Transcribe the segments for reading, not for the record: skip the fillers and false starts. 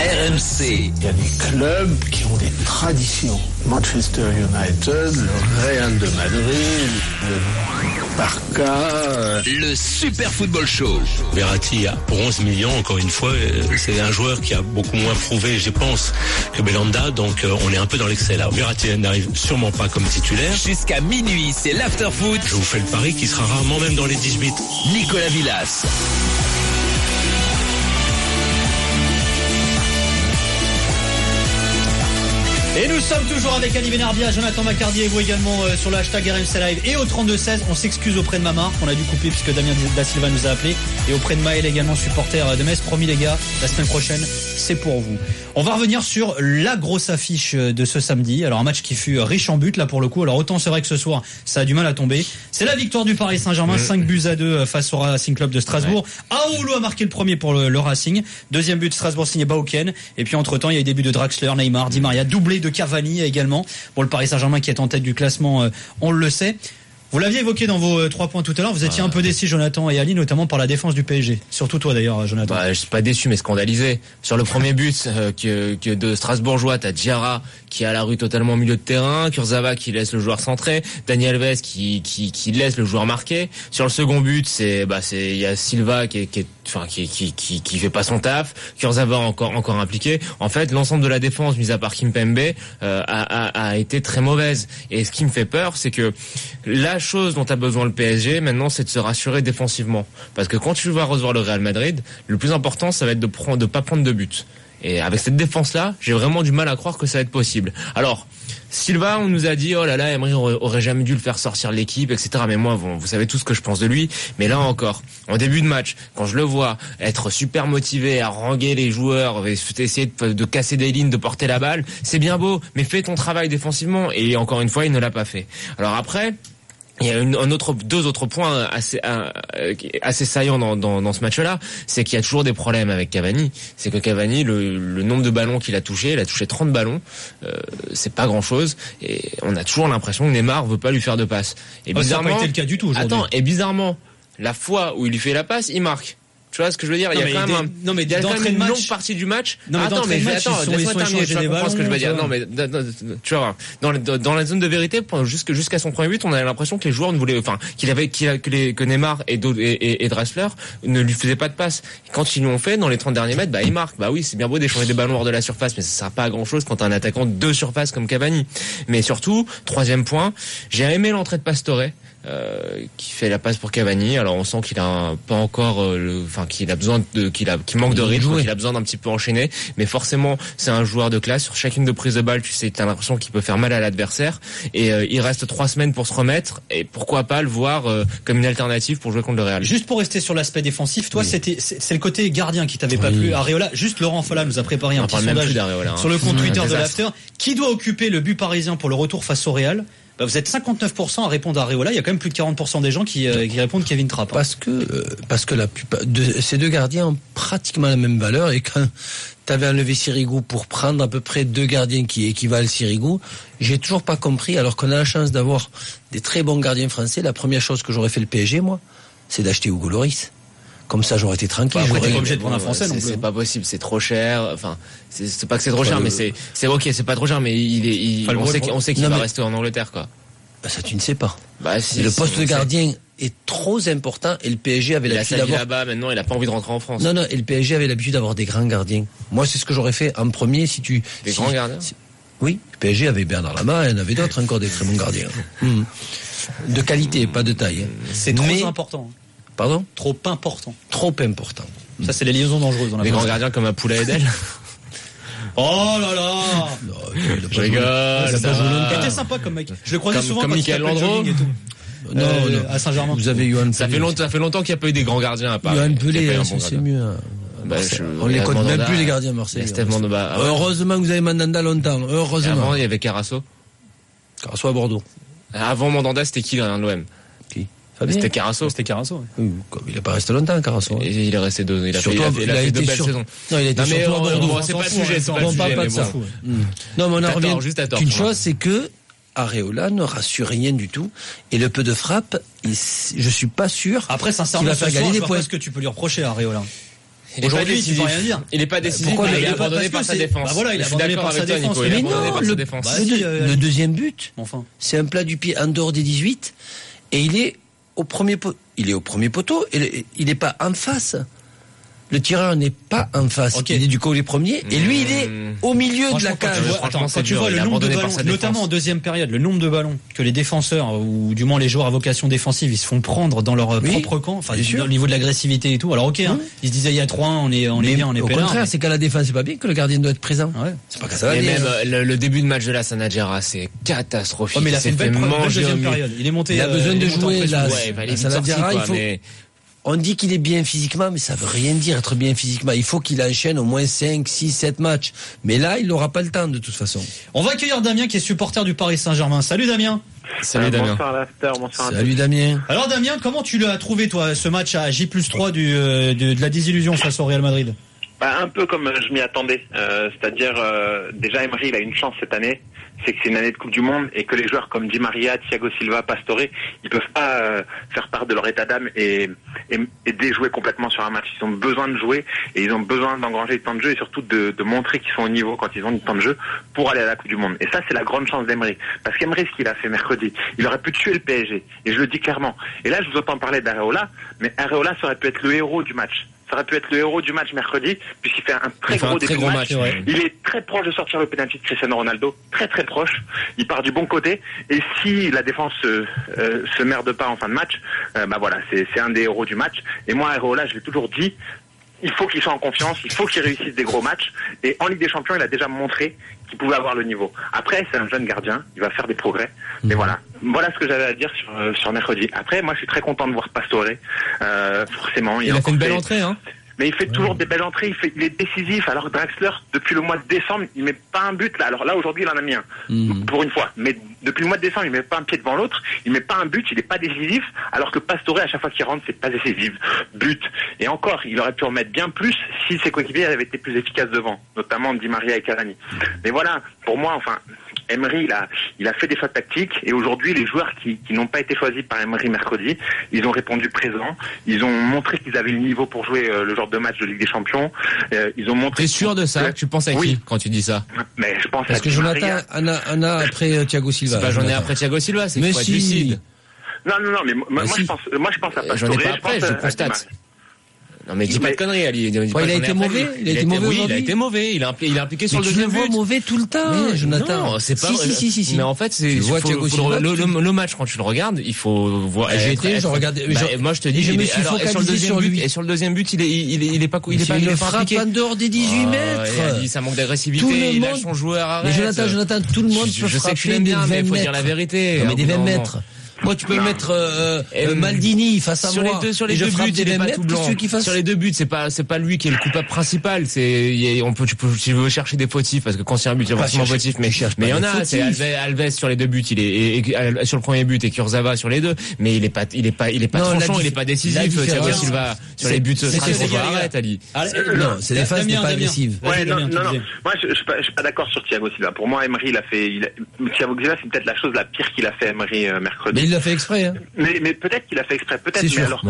RMC. Il y a des clubs qui ont des traditions. Manchester United, le Real de Madrid, le Barça. Le Super Football Show. Verratti, pour 11 millions, encore une fois, c'est un joueur qui a beaucoup moins prouvé, je pense, que Belhanda. Donc on est un peu dans l'excès là. Verratti n'arrive sûrement pas comme titulaire. Jusqu'à minuit, c'est l'after-foot. Je vous fais le pari qu'il sera rarement même dans les 18. Nicolas Villas. Et nous sommes toujours avec Ali Benarbia, Jonathan Macardy et vous également sur le hashtag RMC Live et au 32-16. On s'excuse auprès de Mamar qu'on a dû couper puisque Damien Da Silva nous a appelé, et auprès de Maël également, supporter de Metz. Promis les gars, la semaine prochaine c'est pour vous. On va revenir sur la grosse affiche de ce samedi. Alors un match qui fut riche en buts là pour le coup. Alors autant c'est vrai que ce soir ça a du mal à tomber. C'est la victoire du Paris Saint-Germain, 5-2 face au Racing Club de Strasbourg. Aoulou a marqué le premier pour le Racing. Deuxième but de Strasbourg signé Bauken. Et puis entre temps il y a eu des buts de Draxler, Neymar, Di Maria, doublé de Cavani également. Pour le Paris Saint-Germain qui est en tête du classement, on le sait. Vous l'aviez évoqué dans vos 3 points tout à l'heure, vous étiez un peu déçus, Jonathan et Ali, notamment par la défense du PSG. Surtout toi d'ailleurs, Jonathan. Je suis pas déçu mais scandalisé. Sur le premier but que de Strasbourgeois, t'as Diarra qui a la rue totalement au milieu de terrain, Kurzawa qui laisse le joueur centré, Dani Alves qui laisse le joueur marquer. Sur le second but, il y a Silva qui fait pas son taf, Kurzawa encore impliqué. En fait, l'ensemble de la défense, mis à part Kimpembe, a été très mauvaise. Et ce qui me fait peur, c'est que la chose dont a besoin le PSG maintenant, c'est de se rassurer défensivement. Parce que quand tu vas recevoir le Real Madrid, le plus important, ça va être de pas prendre de but. Et avec cette défense-là, j'ai vraiment du mal à croire que ça va être possible. Alors, Silva, on nous a dit, oh là là, Emery aurait jamais dû le faire sortir de l'équipe, etc. Mais moi, vous savez tout ce que je pense de lui. Mais là encore, en début de match, quand je le vois être super motivé, à haranguer les joueurs, essayer de casser des lignes, de porter la balle, c'est bien beau, mais fais ton travail défensivement. Et encore une fois, il ne l'a pas fait. Alors après, il y a deux autres points assez saillants dans ce match-là, c'est qu'il y a toujours des problèmes avec Cavani. C'est que Cavani, le nombre de ballons qu'il a touché, il a touché 30 ballons, c'est pas grand-chose, et on a toujours l'impression que Neymar veut pas lui faire de passe. Et bizarrement, ça n'a pas été le cas du tout aujourd'hui. Attends, et bizarrement, la fois où il lui fait la passe, il marque. Tu vois ce que je veux dire? Il y a quand même une longue partie du match. Laisse-moi terminer, tu vas comprendre ce que je veux dire. Non, mais tu vois, dans la zone de vérité, jusqu'à son premier but, on avait l'impression que les joueurs ne voulaient, que Neymar et Draxler ne lui faisaient pas de passe. Quand ils l'ont fait, dans les 30 derniers mètres, il marque. Oui, c'est bien beau d'échanger des ballons hors de la surface, mais ça sert pas à grand chose quand t'as un attaquant de surface comme Cavani. Mais surtout, troisième point, j'ai aimé l'entrée de Pastore. Qui fait la passe pour Cavani. Alors on sent qu'il a pas encore qu'il a besoin qu'il manque de rythme, qu'il a besoin d'un petit peu enchaîner, mais forcément c'est un joueur de classe. Sur chacune de prises de balle, tu sais, t'as l'impression qu'il peut faire mal à l'adversaire, et il reste 3 semaines pour se remettre, et pourquoi pas le voir comme une alternative pour jouer contre le Real. Juste pour rester sur l'aspect défensif, toi c'est le côté gardien qui t'avait pas plu. Areola, juste Laurent Folla nous a préparé un petit sondage sur le compte Twitter de l'After. Qui doit occuper le but parisien pour le retour face au Real? Vous êtes 59% à répondre à Areola. Il y a quand même plus de 40% des gens qui répondent Kevin Trapp. Parce que la plupart de ces deux gardiens ont pratiquement la même valeur, et quand t'avais enlevé Sirigu pour prendre à peu près 2 gardiens qui équivalent Sirigu, j'ai toujours pas compris, alors qu'on a la chance d'avoir des très bons gardiens français. La première chose que j'aurais fait le PSG, moi, c'est d'acheter Hugo Lloris. Comme ça, j'aurais été tranquille. Après, t'es pas obligé de prendre un Français non plus. C'est pas possible, c'est trop cher. Enfin, c'est pas que c'est trop cher, mais c'est ok, c'est pas trop cher, mais on sait qu'il va rester en Angleterre, quoi. Ça, tu ne sais pas. Si, le poste de gardien est trop important, et le PSG avait l'habitude d'avoir. Là-bas, maintenant, il a pas envie de rentrer en France. Non, et le PSG avait l'habitude d'avoir des grands gardiens. Moi, c'est ce que j'aurais fait en premier grands gardiens? Oui, le PSG avait Bernard Lama, et il y en avait d'autres encore, des très bons gardiens. De qualité, pas de taille. C'est trop important. Pardon? Trop important. Trop important. Ça, c'est les liaisons dangereuses dans la Les grands gardiens comme Apoula Edel. Oh là là! Je rigole. C'était sympa comme mec. Je le croisais souvent comme Michael Landreau et tout. Non, à Saint-Germain. Vous avez Johan Pelé. Ça fait longtemps qu'il n'y a pas eu des grands gardiens à Paris. Johan Pelé, c'est mieux. On les compte même plus, les gardiens Marseille. Heureusement que vous avez Mandanda longtemps. Heureusement. Avant, il y avait Carasso. Carasso à Bordeaux. Avant Mandanda, c'était qui dans l'OM? Qui? C'était Carasso. Oui, il n'a pas resté longtemps, Carasso. Il est resté 2. Il a fait 2 belles saisons. Non, il a été surtout à Bordeaux. C'est pas le sujet. On parle pas de ça. Non, mais on en revient. Une chose, c'est que Areola ne rassure rien du tout, et le peu de frappe, je suis pas sûr. Après, sincèrement, qu'il va faire gagner des points. Qu'est-ce que tu peux lui reprocher à Areola? Aujourd'hui, tu peux rien dire. Il est pas décisif. Pourquoi il il est est abandonné par sa défense. Bah voilà, il est Je suis abandonné d'accord par sa avec toi, défense. Nico, il est Mais abandonné non, par sa défense. Bah, si, le deuxième but, Enfin. c'est un plat du pied en dehors des 18 et il est au premier poteau et il n'est pas en face. Le tireur n'est pas en face. Okay. Il est du côté premier et lui il est au milieu de la Franchement, cage. quand tu vois le nombre de ballons, notamment en deuxième période, le nombre de ballons que les défenseurs ou du moins les joueurs à vocation défensive, ils se font prendre dans leur propre camp, enfin au niveau de l'agressivité et tout. Alors ok, hein, ils se disaient il y a 3-1, on est bien, on est au peinard. contraire, c'est qu'à la défense c'est pas bien que le gardien doit être présent. Ouais. C'est pas que ça va Et bien. même le début de match de la Sanadjara, c'est catastrophique. Oh, mais il a fait une belle deuxième période. Il est monté. Il a besoin de jouer là. Ouais, Ça va dire, il faut. mais On dit qu'il est bien physiquement, mais ça veut rien dire être bien physiquement. Il faut qu'il enchaîne au moins 5, 6, 7 matchs. Mais là, il n'aura pas le temps de toute façon. On va accueillir Damien qui est supporter du Paris Saint-Germain. Salut Damien. salut Damien. Bonsoir l'after, bonsoir. Salut Damien. Alors Damien, comment tu l'as trouvé toi ce match à J+3 de la désillusion face au Real Madrid? Un peu comme je m'y attendais. C'est-à-dire, déjà Emery, il a une chance cette année. C'est que c'est une année de Coupe du Monde et que les joueurs comme Di Maria, Thiago Silva, Pastore, ils peuvent pas faire part de leur état d'âme et déjouer complètement sur un match. Ils ont besoin de jouer et ils ont besoin d'engranger du temps de jeu et surtout de montrer qu'ils sont au niveau quand ils ont du temps de jeu pour aller à la Coupe du Monde. Et ça, c'est la grande chance d'Emery. Parce qu'Emery, ce qu'il a fait mercredi, il aurait pu tuer le PSG. Et je le dis clairement. Et là, je vous entends parler d'Areola, mais Areola, ça aurait pu être le héros du match. Ça aurait pu être le héros du match mercredi, puisqu'il fait un très gros match. Ouais. Il est très proche de sortir le penalty de Cristiano Ronaldo, très très proche. Il part du bon côté. Et si la défense se merde pas en fin de match, voilà, c'est un des héros du match. Et moi, Areola, je l'ai toujours dit, il faut qu'il soit en confiance, il faut qu'il réussisse des gros matchs. Et en Ligue des Champions, il a déjà montré qu'il pouvait avoir le niveau. Après, c'est un jeune gardien, il va faire des progrès. Mais voilà ce que j'avais à dire sur mercredi. Après, moi, je suis très content de voir Pastore. Forcément, Il a fait une belle entrée, hein. Mais il fait toujours des belles entrées, il est décisif, alors que Draxler, depuis le mois de décembre, il met pas un but là. Alors là, aujourd'hui, il en a mis un, pour une fois. Mais depuis le mois de décembre, il met pas un pied devant l'autre, il met pas un but, il est pas décisif, alors que Pastore, à chaque fois qu'il rentre, c'est pas décisif. But. Et encore, il aurait pu en mettre bien plus si ses coéquipiers avaient été plus efficaces devant, notamment Di Maria et Cavani. Mais voilà, pour moi, Emery, il a fait des choix tactiques et aujourd'hui, les joueurs qui n'ont pas été choisis par Emery mercredi, ils ont répondu présent, ils ont montré qu'ils avaient le niveau pour jouer le genre de match de Ligue des Champions. Ils ont montré. T'es sûr de ça? Tu penses à qui quand tu dis ça? Mais je pense parce que Jonathan en a après Thiago Silva. C'est pas j'en ai après Thiago Silva, c'est qu'il faut être lucide. Non, mais moi je pense à Pastore. J'en ai pas après, je constate. Non mais dis pas de conneries, Ali. Il a été mauvais. Il a été mauvais. Il est impliqué sur le deuxième but. Tu le vois mauvais tout le temps, Jonathan. Non, c'est pas. Si. Mais en fait, c'est. Le match quand tu le regardes, il faut voir. Je regardais. Moi, je te dis, je me suis focalisé sur lui. Et sur le deuxième but, il est pas impliqué. En dehors des 18 mètres. Ça manque d'agressivité. Il lâche son joueur. Arrête. Mais Jonathan, tout le monde peut frapper des 20 mètres. Il faut dire la vérité. Mais des 20 mètres. Moi, tu peux mettre Maldini face à moi. Sur les deux buts, il est pas tout blanc. Sur les deux buts, c'est pas lui qui est le coupable principal. Tu veux chercher des fautifs parce que quand c'est un but, il y a forcément fautif. Mais il y en a. C'est Alves sur les deux buts, il est sur le premier but et Kurzawa sur les deux. Mais il est pas tranchant, il est pas décisif. Thiago Silva sur les buts, arrête, Ali. Non, c'est les phases n'est pas agressive. Ouais, non. Moi, je suis pas d'accord sur Thiago Silva. Pour moi, Emery, Thiago Silva, c'est peut-être la chose la pire qu'il a fait Emery mercredi. Il l'a fait exprès, hein. Mais peut-être qu'il a fait exprès, peut-être. C'est sûr. Alors,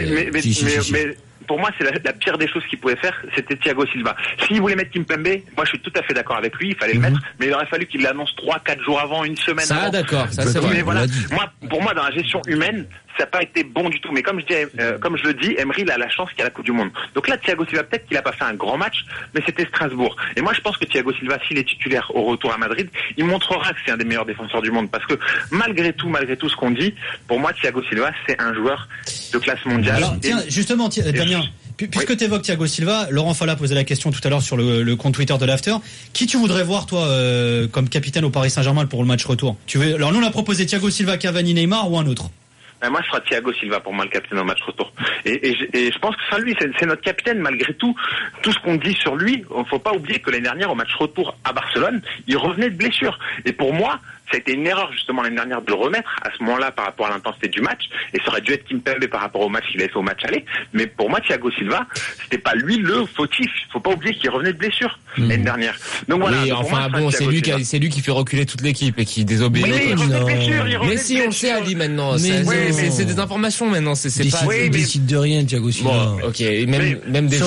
mais pour moi, c'est la pire des choses qu'il pouvait faire, c'était Thiago Silva. S'il voulait mettre Kimpembe, moi je suis tout à fait d'accord avec lui, il fallait le mettre, mais il aurait fallu qu'il l'annonce 3-4 jours avant, une semaine avant. Ça, d'accord, ça c'est vrai. Mais voilà, pour moi, dans la gestion humaine, ça n'a pas été bon du tout. Mais comme je le dis, Emery, il a la chance qu'il y a la Coupe du Monde. Donc là, Thiago Silva, peut-être qu'il n'a pas fait un grand match, mais c'était Strasbourg. Et moi, je pense que Thiago Silva, s'il est titulaire au retour à Madrid, il montrera que c'est un des meilleurs défenseurs du monde. Parce que malgré tout ce qu'on dit, pour moi, Thiago Silva, c'est un joueur de classe mondiale. Alors, tiens, justement, Damien, puisque tu évoques Thiago Silva, Laurent Falla posait la question tout à l'heure sur le compte Twitter de l'After. Qui tu voudrais voir, toi, comme capitaine au Paris Saint-Germain pour le match retour? Alors, nous, on a proposé Thiago Silva, Cavani, Neymar ou un autre? Moi, ce sera Thiago Silva pour moi le capitaine au match retour. Et je pense que sans lui, c'est notre capitaine malgré tout. Tout ce qu'on dit sur lui, il faut pas oublier que l'année dernière au match retour à Barcelone, il revenait de blessure. Et pour moi, ça a été une erreur justement l'année dernière de le remettre à ce moment-là par rapport à l'intensité du match. Et ça aurait dû être Kimpembe par rapport au match qu'il avait fait au match aller. Mais pour moi, Thiago Silva, c'était pas lui le fautif. Faut pas oublier qu'il revenait de blessure l'année dernière. Donc voilà. Oui, enfin bon, c'est lui qui fait reculer toute l'équipe et qui désobéit. Mais si, on le sait, Ali, maintenant. Mais c'est des informations maintenant. C'est pas. Décide de rien, Thiago Silva. Bon, ok. Même des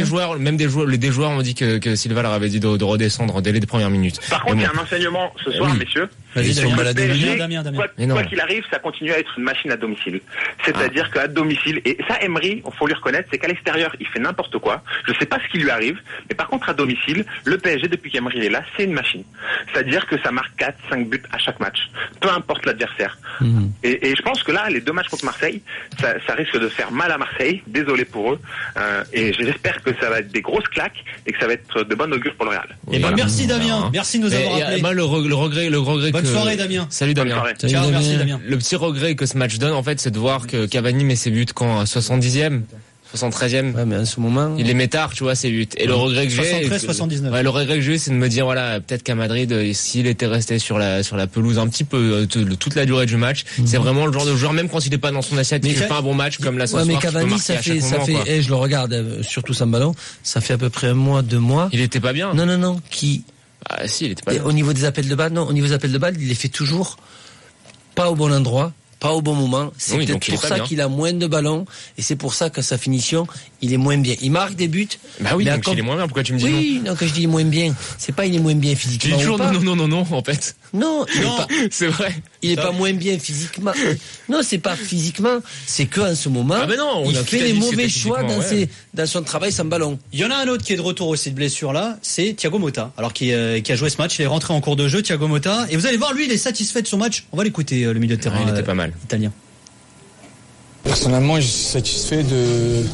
joueurs ont dit que Silva leur avait dit de redescendre dès les premières minutes. Par contre, il y a un enseignement ce soir, messieurs. Ils sont baladés. Damien. Quoi qu'il arrive, ça continue à être une machine à domicile. C'est-à-dire qu'à domicile, et ça, Emery, il faut lui reconnaître, c'est qu'à l'extérieur, il fait n'importe quoi. Je sais pas ce qui lui arrive, mais par contre, à domicile, le PSG, depuis qu'Emery est là, c'est une machine. C'est-à-dire que ça marque 4, 5 buts à chaque match. Peu importe l'adversaire. Et je pense que là, les 2 matchs contre Marseille, ça risque de faire mal à Marseille. Désolé pour eux. Et j'espère que ça va être des grosses claques et que ça va être de bonne augure pour le Real. Et ben, merci Damien. Merci de nous avoir appelés. Moi, le regret Bonne soirée, Damien. Salut Damien. Ciao, merci Damien. Le petit regret que ce match donne, en fait, c'est de voir que Cavani met ses buts quand à 70e, 73e. Ouais, mais à ce moment. Il les met tard, tu vois, ses buts. Et le regret que j'ai. 73, 79. Ouais, le regret que j'ai, c'est de me dire, voilà, peut-être qu'à Madrid, s'il était resté sur la pelouse un petit peu, toute la durée du match, c'est vraiment le genre de joueur, même quand il est pas dans son assiette, il fait pas un bon match, comme là ce soir. Mais Cavani, ça fait, je le regarde, surtout sans ballon, ça fait à peu près 1 mois, 2 mois. Il était pas bien. Non, Ah, si, il était pas bien. Au niveau des appels de balle, il les fait toujours pas au bon endroit, pas au bon moment. C'est peut-être pour ça qu'il a moins de ballons et c'est pour ça que sa finition, il est moins bien. Il marque des buts. Bah oui, donc il est moins bien. Pourquoi tu me dis non? Oui, non, quand je dis moins bien, c'est pas il est moins bien physiquement. Tu dis toujours non, en fait. Non, c'est vrai. Il est pas moins bien physiquement. Non, c'est pas physiquement, c'est que en ce moment, il fait les mauvais choix dans son travail sans ballon. Il y en a un autre qui est de retour aussi de blessure là, c'est Thiago Motta. Alors qui a joué ce match, il est rentré en cours de jeu, Thiago Motta, et vous allez voir, lui, il est satisfait de son match. On va l'écouter, le milieu de terrain. Il était pas mal. Italien. Personnellement, je suis satisfait de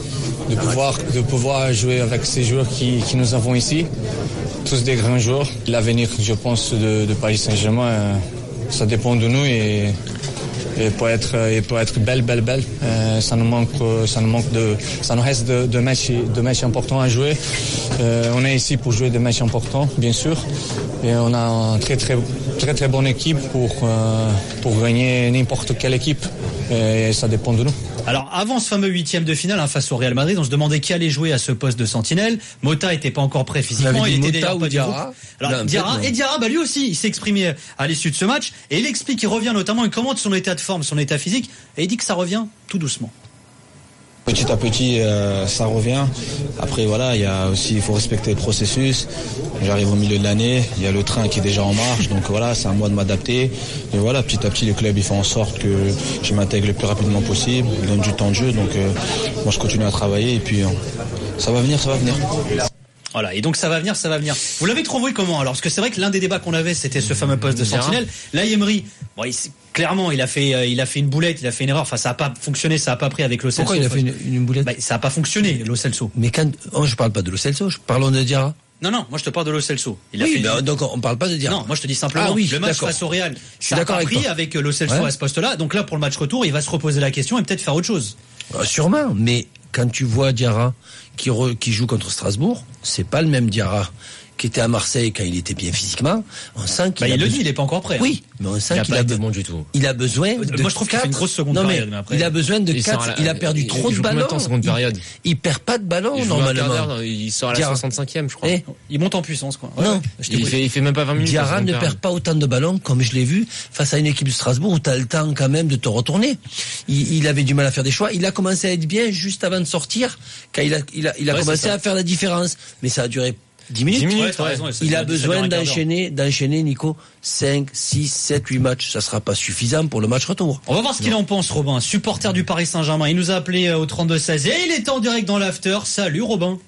pouvoir jouer avec ces joueurs qui nous avons ici. Tous des grands joueurs. L'avenir, je pense, de Paris Saint-Germain, ça dépend de nous et pour être belle. Ça nous reste de matchs importants à jouer. On est ici pour jouer des matchs importants, bien sûr. Et on a une très bonne équipe pour gagner n'importe quelle équipe. Et ça dépend de nous. Alors, avant ce fameux 8e de finale face au Real Madrid, on se demandait qui allait jouer à ce poste de sentinelle. Motta était pas encore prêt physiquement. Il était déjà pas Diarra. Alors, Diarra, lui aussi, il s'est exprimé à l'issue de ce match et il explique, il revient notamment, il commente son état de forme, son état physique et il dit que ça revient tout doucement. Petit à petit, ça revient. Après, voilà, il faut respecter le processus. J'arrive au milieu de l'année, il y a le train qui est déjà en marche, donc voilà, c'est à moi de m'adapter. Et voilà, petit à petit, le club, il fait en sorte que je m'intègre le plus rapidement possible, il donne du temps de jeu, donc moi, je continue à travailler et puis ça va venir. Voilà, et donc ça va venir. Vous l'avez trouvé comment alors? Parce que c'est vrai que l'un des débats qu'on avait, c'était ce fameux poste de sentinelle. Là, Emery, clairement, il a fait une boulette, il a fait une erreur. Enfin, ça a pas fonctionné, ça a pas pris avec Lo Celso. Pourquoi il a fait une boulette? Ça a pas fonctionné, Lo Celso. Mais je parle pas de Lo Celso, parlons de Diarra. Non, moi je te parle de Lo Celso. Donc on parle pas de Diarra. Non, moi je te dis simplement le match face au Real, ça a pas pris avec Lo Celso à ce poste-là. Donc là, pour le match retour, il va se reposer la question et peut-être faire autre chose. Sûrement, mais quand tu vois Diarra qui joue contre Strasbourg, c'est pas le même Diarra qui était à Marseille quand il était bien physiquement. On sent qu'il il est pas encore prêt. Oui, mais on sent qu'il a besoin du tout. Il a besoin de moi je trouve qu'il fait une grosse seconde période. Mais après, il a besoin de 4. Il a perdu trop de ballons. Il perd pas de ballons normalement. Il sort à la 65e, je crois. Il monte en puissance, quoi. Non, il fait même pas 20 minutes. Diarra ne perd pas autant de ballons comme je l'ai vu face à une équipe de Strasbourg où tu as le temps quand même de te retourner. Il avait du mal à faire des choix. Il a commencé à être bien juste avant de sortir quand il a commencé à faire la différence. Mais ça a duré 10 minutes. Il a besoin d'enchaîner, Nico, 5, 6, 7, 8 matchs. Ça sera pas suffisant pour le match retour. On va voir ce qu'il en pense, Robin, supporter du Paris Saint-Germain. Il nous a appelé au 32-16 et il est en direct dans l'after. Salut, Robin.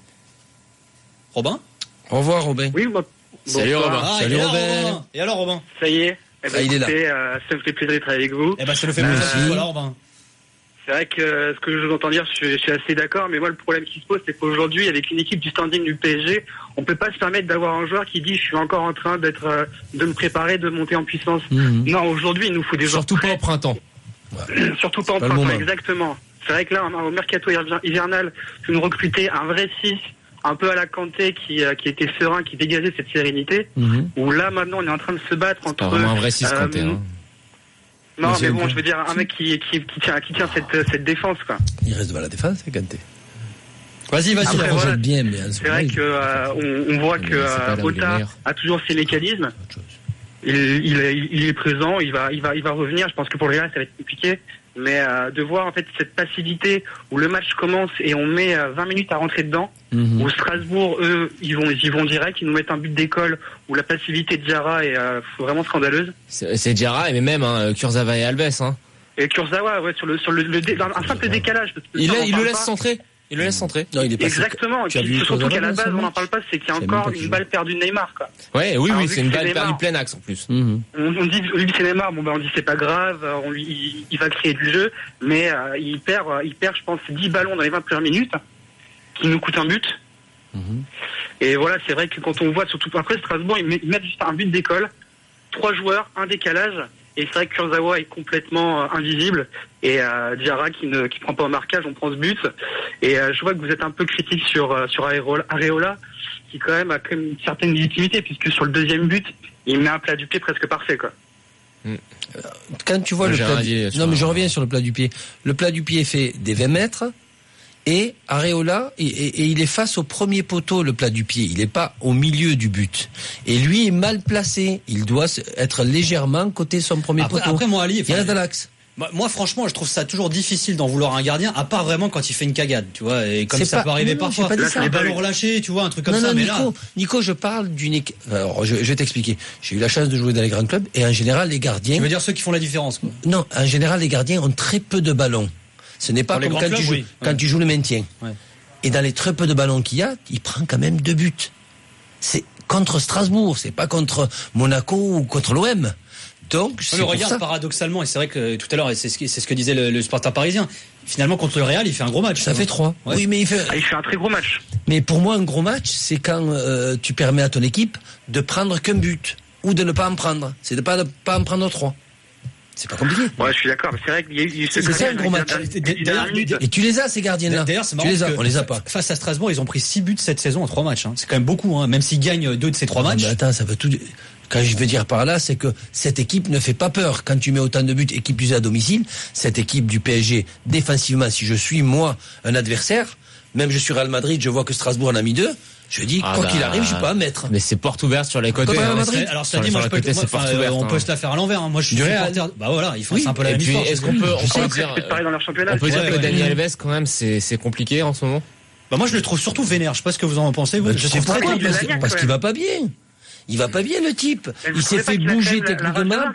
Au revoir, Robin. Oui, salut, Robin. Salut, Robin. Et alors, Robin? Ça y est. Il est là. Ça me fait plaisir d'être avec vous. Ça le fait plaisir. Voilà, Robin. C'est vrai que ce que je vous entends dire, je suis assez d'accord, mais moi le problème qui se pose, c'est qu'aujourd'hui, avec une équipe du standing du PSG, on peut pas se permettre d'avoir un joueur qui dit je suis encore en train de me préparer, de monter en puissance. Non, aujourd'hui, il nous faut des joueurs. Surtout pas au printemps. Surtout pas au printemps, exactement. C'est vrai que là, au mercato hivernal, je nous recruter un vrai 6, un peu à la Kanté qui était serein, qui dégageait cette sérénité. Où là, maintenant, on est en train de se battre entre. Pas vraiment un vrai 6 Kanté, hein. Non, mais bon, je veux dire, un mec qui tient cette défense, quoi. Il reste devant la défense, c'est Kanté. Vas-y. Après, voilà, bien, mais c'est vrai que on voit que Motta a toujours ses mécanismes. Il est présent, il va revenir. Je pense que pour le Real, ça va être compliqué. Mais de voir en fait cette passivité où le match commence et on met 20 minutes à rentrer dedans, où Strasbourg, eux, ils vont direct, ils nous mettent un but d'école où la passivité de Diarra est vraiment scandaleuse. C'est Diarra, mais même Kurzawa et Alves. Et Kurzawa, ouais, sur un simple décalage. Parce que Il le laisse centrer. Il le laisse centrer. Non, il est pas exactement. Et puis surtout qu'à la base, on n'en parle pas, c'est qu'il y a encore une balle perdue de Neymar, quoi. Ouais, oui, Alors, c'est une balle perdue plein axe en plus. On dit lui c'est Neymar, on dit c'est pas grave, il va créer du jeu, mais il perd, je pense, 10 ballons dans les 20 premières minutes, qui nous coûtent un but. Et voilà, c'est vrai que quand on voit, surtout après Strasbourg, ils mettent juste un but d'école, 3 joueurs, un décalage. Et c'est vrai que Kurzawa est complètement invisible et Diarra qui prend pas au marquage, on prend ce but. Et je vois que vous êtes un peu critique sur Areola, qui quand même a quand même une certaine légitimité puisque sur le deuxième but, il met un plat du pied presque parfait, quoi. Quand tu vois le plat mais je reviens sur le plat du pied. Le plat du pied fait des 20 mètres et Areola et il est face au premier poteau, le plat du pied. Il n'est pas au milieu du but. Et lui est mal placé. Il doit être légèrement côté son premier poteau. Après moi, Ali, il reste dans l'axe. Moi, franchement, je trouve ça toujours difficile d'en vouloir un gardien, à part vraiment quand il fait une cagade, tu vois, et comme ça peut arriver parfois. Les ballons relâchés, tu vois, un truc comme ça. Mais Nico, je parle d'une équipe. Alors, je vais t'expliquer. J'ai eu la chance de jouer dans les grands clubs, et en général, les gardiens. Tu veux dire ceux qui font la différence, quoi. Non, en général, les gardiens ont très peu de ballons. Ce n'est pas comme quand tu joues le maintien. Ouais. Et dans les très peu de ballons qu'il y a, il prend quand même 2 buts. C'est contre Strasbourg, c'est pas contre Monaco ou contre l'OM. Donc, le regarde paradoxalement, et c'est vrai que tout à l'heure, c'est ce que disait le supporter parisien. Finalement, contre le Real, il fait un gros match. Ça fait 3. Ouais. Oui, mais il fait un très gros match. Mais pour moi, un gros match, c'est quand tu permets à ton équipe de prendre qu'un but ou de ne pas en prendre. C'est de pas en prendre 3. C'est pas compliqué. Ouais, je suis d'accord. Mais c'est vrai qu'il y a eu c'est ça un gros match. Et tu les as, ces gardiens-là. D'ailleurs, c'est marrant. On les a pas. Face à Strasbourg, ils ont pris 6 buts cette saison en 3 matchs. C'est quand même beaucoup, même s'ils gagnent 2 de ces 3 matchs. Mais attends, ça veut tout. Quand je veux dire par là, c'est que cette équipe ne fait pas peur. Quand tu mets autant de buts et qui plus est à domicile, cette équipe du PSG, défensivement, si je suis, moi, un adversaire, même je suis Real Madrid, je vois que Strasbourg en a mis 2, je dis, quoi qu'il arrive, je peux pas mettre. Mais c'est porte ouverte sur les côtés. Alors, ça dit, moi, on peut se la faire à l'envers. Moi, je suis supporter. Bah voilà, ils font un peu la même histoire. Est-ce qu'on peut dire que Daniel Alves, quand même, c'est compliqué en ce moment? Bah, moi, je le trouve surtout vénère. Je sais pas ce que vous en pensez, vous. Je sais pas, parce qu'il va pas bien. Il va pas bien, le type. Il s'est fait bouger techniquement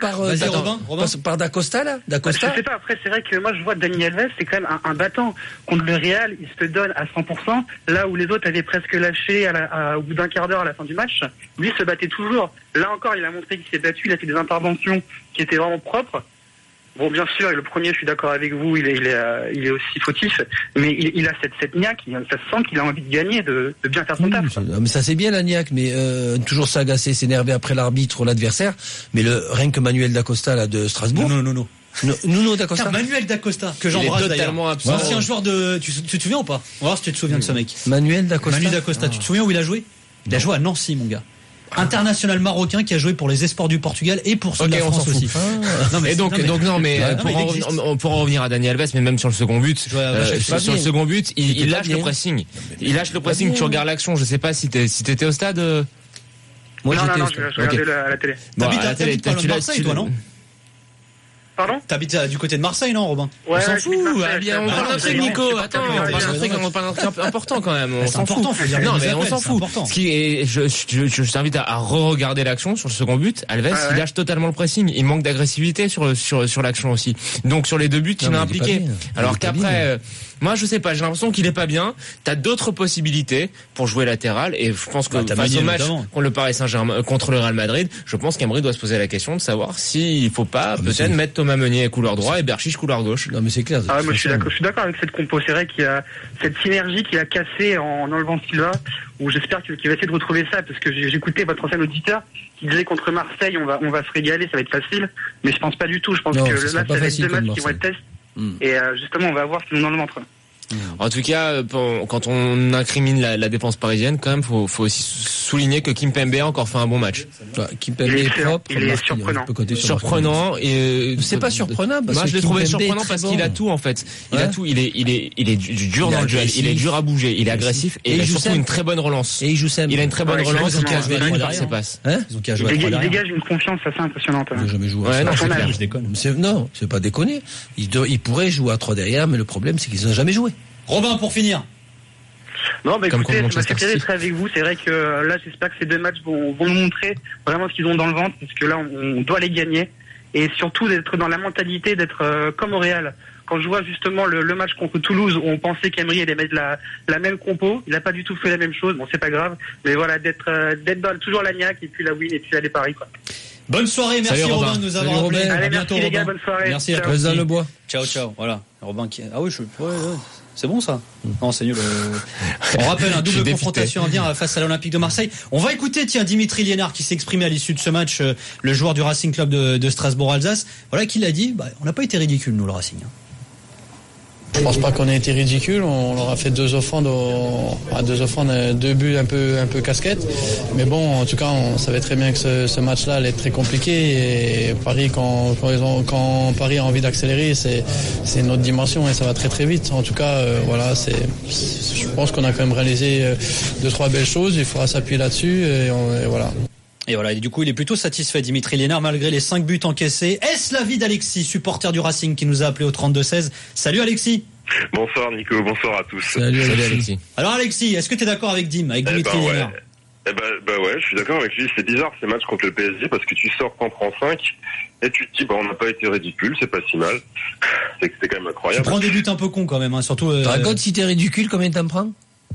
par D'Acosta, là. D'Acosta. Je sais pas, après, c'est vrai que moi, je vois Dani Alves, c'est quand même un battant. Contre le Real, il se donne à 100%. Là où les autres avaient presque lâché au bout d'un quart d'heure à la fin du match, lui se battait toujours. Là encore, il a montré qu'il s'est battu, il a fait des interventions qui étaient vraiment propres. Bon, bien sûr, le premier, je suis d'accord avec vous, il est aussi fautif, mais il a cette niaque, ça se sent qu'il a envie de gagner, de bien faire son taf. Mais ça c'est bien la niaque, mais toujours s'agacer, s'énerver après l'arbitre ou l'adversaire, mais rien que Manuel D'Acosta là de Strasbourg. Non. Nuno D'Acosta. Manuel D'Acosta, que j'embrasse d'ailleurs. Ancien joueur de... Tu te souviens ou pas? On va voir si tu te souviens de ce mec. Manuel D'Acosta. Tu te souviens où il a joué? Il a joué à Nancy, mon gars. International marocain qui a joué pour les Espoirs du Portugal et pour ceux de la France aussi. Pour en revenir à Dani Alves, mais même sur le second but, il lâche le pressing. Il lâche le pressing. Tu regardes l'action. Je sais pas si t'étais au stade. Moi, je regardais à la télé. T'habites pas à Marseille, toi, non? Pardon? T'habites du côté de Marseille, non, Robin? Ouais, on s'en fout. On parle d'un truc, Nico. Attends, on parle d'un truc important quand même. C'est important, faut dire. Non, mais on s'en fout. Je t'invite à re-regarder l'action sur le second but. Alves, il lâche totalement le pressing. Il manque d'agressivité sur l'action aussi. Donc, sur les 2 buts, il est impliqué. Alors qu'après, moi, je sais pas, j'ai l'impression qu'il est pas bien. T'as d'autres possibilités pour jouer latéral, et je pense que face au match contre le Paris Saint-Germain, contre le Real Madrid, je pense qu'Emery doit se poser la question de savoir s'il faut pas peut-être mettre Thomas Meunier couloir droit et Berchiche couloir gauche. Non, mais c'est clair. Moi, je suis d'accord avec cette compo. C'est vrai qu'il y a cette synergie qu'il a cassée en enlevant Silva, où j'espère qu'il va essayer de retrouver ça, parce que j'ai écouté votre ancien auditeur qui disait contre Marseille, on va se régaler, ça va être facile. Mais je pense pas du tout. Je pense que là, ça va être 2 matchs qui vont être tests. Et justement, on va voir ce qu'ils nous en montrent. En tout cas, quand on incrimine la défense parisienne, quand même, faut aussi souligner que Kimpembe a encore fait un bon match. Kimpembe est propre, il est surprenant. Surprenant et c'est pas surprenant parce moi que je l'ai trouvé Kimpembe surprenant est parce très qu'il bon. a tout en fait. Il a tout, il est dur dans le duel, il est dur à bouger, il est agressif et il a surtout une très bonne relance. Et il joue simple. Il a une très bonne relance ils ont qu'à qui jouer à trois par ses derrière. passes. Ils ont qu'à jouer à 3 Il derrière. dégage une confiance assez impressionnante. Il n'a jamais joué. Ouais, non, c'est clair. Je déconne. Non, c'est pas déconner. Il pourrait jouer à 3 derrière, mais le problème c'est qu'ils n'ont jamais joué. Robin, pour finir. Non, bah Comme écoutez, contre ça m'a fait Manchester plaisir City. d'être avec vous. C'est vrai que là, j'espère que ces 2 matchs vont nous montrer vraiment ce qu'ils ont dans le ventre, parce que là, on doit les gagner. Et surtout d'être dans la mentalité d'être comme au Real. Quand je vois justement le match contre Toulouse où on pensait qu'Emery allait mettre la même compo, il n'a pas du tout fait la même chose. Bon, c'est pas grave, mais voilà, d'être dans toujours la niaque et puis la win et puis aller Paris, quoi. Bonne soirée, merci Salut, Robin Robin. de nous Salut, avoir appelé. Robin. À Allez, bientôt, merci les gars, Robin. bonne soirée. Merci à Ciao. toi Reste dans aussi. le bois. Ciao. Voilà. Robin qui. Ah oui, c'est bon ça. Non, c'est nul. On rappelle un double confrontation à venir face à l'Olympique de Marseille. On va écouter Dimitri Liénard qui s'est exprimé à l'issue de ce match, le joueur du Racing Club de Strasbourg-Alsace. Voilà qu'il a dit, on n'a pas été ridicule nous le Racing. Je pense pas qu'on ait été ridicule. On leur a fait 2 offrandes, 2 buts un peu casquettes. Mais bon, en tout cas, on savait très bien que ce match-là allait être très compliqué. Et Paris, quand Paris a envie d'accélérer, c'est une autre dimension et ça va très très vite. En tout cas, voilà, je pense qu'on a quand même réalisé 2-3 belles choses. Il faudra s'appuyer là-dessus et voilà. Et voilà, et du coup, il est plutôt satisfait, Dimitri Liénard, malgré les 5 buts encaissés. Est-ce l'avis d'Alexis, supporter du Racing, qui nous a appelé au 32-16? Salut Alexis. Bonsoir Nico, bonsoir à tous. Salut Alexis. Alors Alexis, est-ce que tu es d'accord avec Dimitri Liénard? Ouais, je suis d'accord avec lui. C'est bizarre ces matchs contre le PSG parce que tu sors contre en 5 et tu te dis on n'a pas été ridicule, c'est pas si mal. C'est quand même incroyable. Tu prends des buts un peu cons quand même, surtout. Tu racontes si t'es ridicule, combien t'en prends?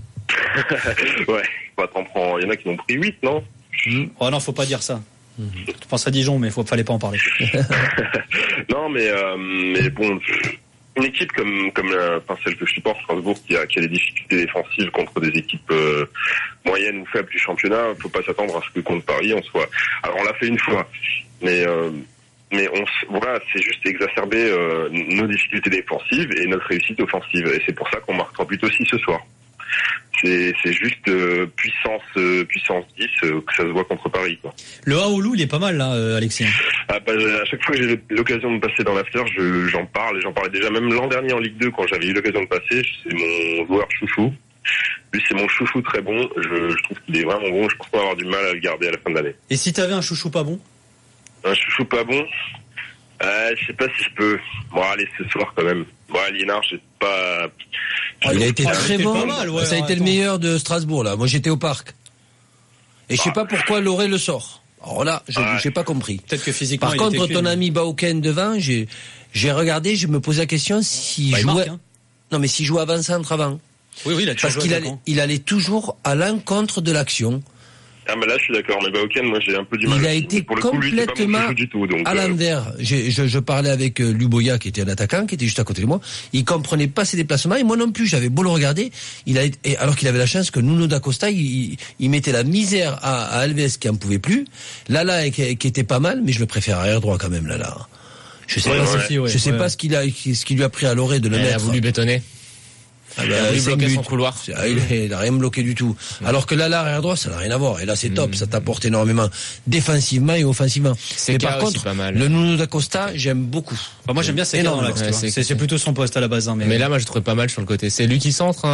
Ouais, t'en prends. Il y en a qui m'ont pris 8, non? Oh non, faut pas dire ça. Tu penses à Dijon, mais fallait pas en parler. Non, mais bon, une équipe comme celle que je supporte, Strasbourg, qui a des difficultés défensives contre des équipes moyennes ou faibles du championnat, faut pas s'attendre à ce que contre Paris on soit. Alors on l'a fait une fois, mais voilà, c'est juste exacerber nos difficultés défensives et notre réussite offensive, et c'est pour ça qu'on marquera plutôt aussi ce soir. C'est juste puissance 10 que ça se voit contre Paris, quoi. Le Haoulou, il est pas mal là, Alexis. À chaque fois que j'ai l'occasion de passer dans l'after, j'en parle, et j'en parlais déjà même l'an dernier en Ligue 2 quand j'avais eu l'occasion de passer. C'est mon joueur chouchou. Lui, c'est mon chouchou très bon. Je trouve qu'il est vraiment bon. Je pense pas avoir du mal à le garder à la fin de l'année. Et si t'avais un chouchou pas bon? Un chouchou pas bon? Je sais pas si je peux. Bon, allez, ce soir quand même. Bon, Liénard, j'ai pas. Il a été très bon. Mal, ça a été le meilleur de Strasbourg là. Moi, j'étais au parc. Et je sais pas pourquoi Loré le sort. Alors là, j'ai pas compris. Peut-être que physiquement. Par contre, ton ami Bauken devant, j'ai regardé, je me posais la question s'il jouait. Non, mais s'il jouait avant-centre avant. Oui, il a toujours parce qu'il allait toujours à l'encontre de l'action. Ah, mais là, je suis d'accord. Mais Bauken, moi, j'ai un peu du mal. Il a été pour le coup, lui, c'est pas mon chouchou du tout, donc, à l'envers. Je parlais avec Luboya, qui était un attaquant, qui était juste à côté de moi. Il comprenait pas ses déplacements, et moi non plus. J'avais beau le regarder. Alors qu'il avait la chance que Nuno da Costa, il mettait la misère à Alves, qui en pouvait plus. Lala, qui était pas mal, mais je le préfère arrière droit quand même, Lala. Je sais pas ce qu'il lui a pris à l'oreille de le mettre. Il a voulu bétonner. Il a voulu bloquer son couloir. Il a rien bloqué du tout. Alors que là, l'arrière droit, ça n'a rien à voir. Et là, c'est top. Ça t'apporte énormément défensivement et offensivement. Mais par contre, le Nuno da Costa, j'aime beaucoup. Enfin, moi, j'aime bien Seca dans l'axe. C'est plutôt son poste à la base. Mais là, moi, je trouvais pas mal sur le côté. C'est lui qui centre.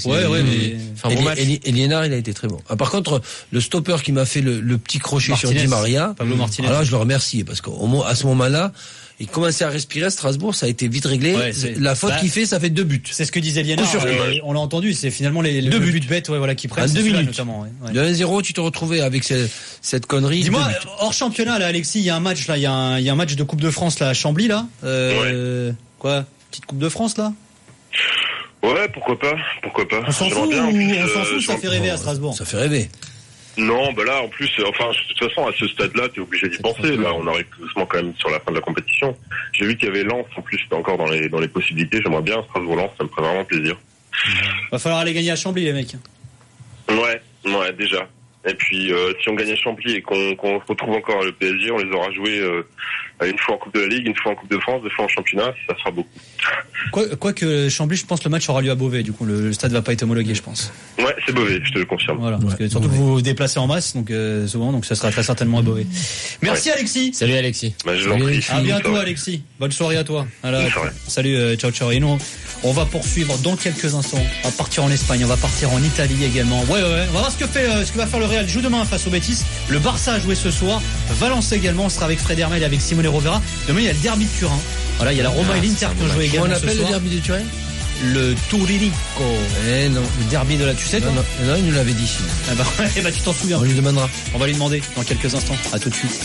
Et Liénard, il a été très bon. Par contre, le stopper qui m'a fait le petit crochet sur Di Maria, Pablo Martinez. Alors, je le remercie parce qu'à ce moment-là, il commençait à respirer à Strasbourg, ça a été vite réglé. La faute qu'il fait, ça fait 2 buts. C'est ce que disait Liénard. On l'a entendu, c'est finalement les 2 buts bêtes, qui prennent 2 minutes. Notamment. De 1-0, tu te retrouvais avec cette connerie. Dis-moi, hors championnat, là, Alexis, il y a un match, là, il y a un match de Coupe de France, là, à Chambly, là. Quoi? Petite Coupe de France, là? Ouais, pourquoi pas. On s'en fout ou ça fait rêver à Strasbourg? Ça fait rêver. Non, là, en plus, de toute façon, à ce stade-là, t'es obligé d'y penser. Là, on arrive doucement quand même sur la fin de la compétition. J'ai vu qu'il y avait Lens, en plus, c'était encore dans les possibilités. J'aimerais bien Strasbourg-Lens, ça me ferait vraiment plaisir. Va falloir aller gagner à Chambly, les mecs. Ouais, déjà. Et puis, si on gagne à Chambly et qu'on retrouve encore le PSG, on les aura joués Une fois en Coupe de la Ligue, une fois en Coupe de France, 2 fois en championnat, ça sera beaucoup. Quoique Chambly, je pense que le match aura lieu à Beauvais. Du coup, le stade va pas être homologué, je pense. Ouais, c'est Beauvais, je te le confirme. Voilà. Parce que surtout vous vous déplacez en masse, donc souvent, donc ça sera très certainement à Beauvais. Merci Alexis. Salut Alexis. Je l'en prie. À bientôt Alexis. Bonne soirée à toi. Salut, ciao. Et nous, on va poursuivre dans quelques instants. On va partir en Espagne, on va partir en Italie également. Ouais. On va voir ce que va faire le Real. Il joue demain face au Betis. Le Barça a joué ce soir. Valence également. On sera avec Fred Hermel et avec Simone Rovera. Demain, il y a le derby de Turin. Voilà, il y a la Roma et l'Inter qui ont joué également. On appelle ce soir. le derby de Turin Le Turinico. Non. Le derby de la. Tu sais, toi? Non, il nous l'avait dit. Ah bah, tu t'en souviens. On lui demandera. On va lui demander dans quelques instants. À tout de suite.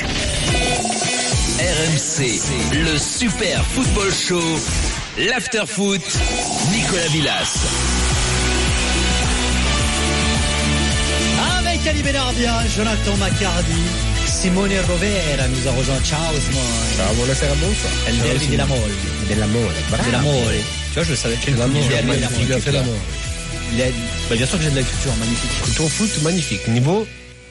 RMC, le Super Football Show, l'After Foot, Nicolas Villas. Avec Ali Benarbia, Jonathan Macardi, Simone Rovera nous a rejoint. Ciao Simone. Ciao, buonasera, bonsoir. El derby de l'amore. De l'amore. Tu vois, je le savais. Tu as fait l'amour. Bien sûr que j'ai de la culture, magnifique. Ton foot, magnifique. Niveau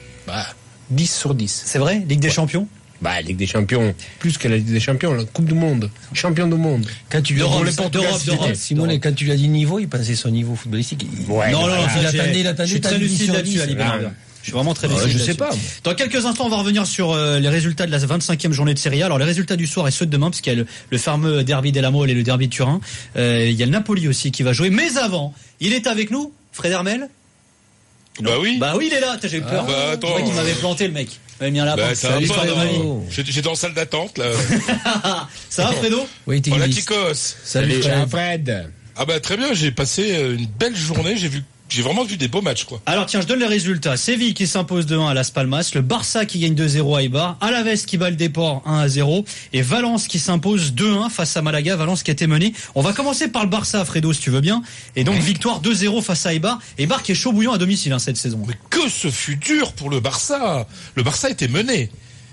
10 sur 10. C'est vrai? Ligue des Champions? Ligue des Champions, plus que la Ligue des Champions, la Coupe du Monde, champion du monde. Quand tu lui as Simone, quand tu lui as dit niveau, il pensait son niveau footballistique. Non, il attendait. Je suis très lucide là-dessus, Ali Benarbia. Je suis vraiment très lucide. Je sais pas. Dans quelques instants, on va revenir sur les résultats de la 25e journée de Serie A. Alors, les résultats du soir et ceux de demain, parce qu'il y a le fameux derby della Mole et le derby de Turin. Il y a le Napoli aussi qui va jouer. Mais avant, il est avec nous, Fred Hermel. Bah oui, il est là. J'ai eu peur. Attends. C'est vrai qu'il m'avait planté, le mec. Il m'avait mis un lapin. Salut, j'étais en salle d'attente, là. Ça va, Fredo? Oui, t'es Hola, chicos. Salut, Fred. Très bien, j'ai passé une belle journée, j'ai vraiment vu des beaux matchs, quoi. Alors tiens, je donne les résultats. Séville qui s'impose 2-1 à Las Palmas, le Barça qui gagne 2-0 à Eibar, Alaves qui bat le Déport 1-0 et Valence qui s'impose 2-1 face à Malaga, Valence qui a été mené. On va commencer par le Barça, Fredo, si tu veux bien. Et donc victoire 2-0 face à Eibar. Eibar qui est chaud bouillant à domicile cette saison. Mais que ce fut dur pour le Barça. Le Barça était mené.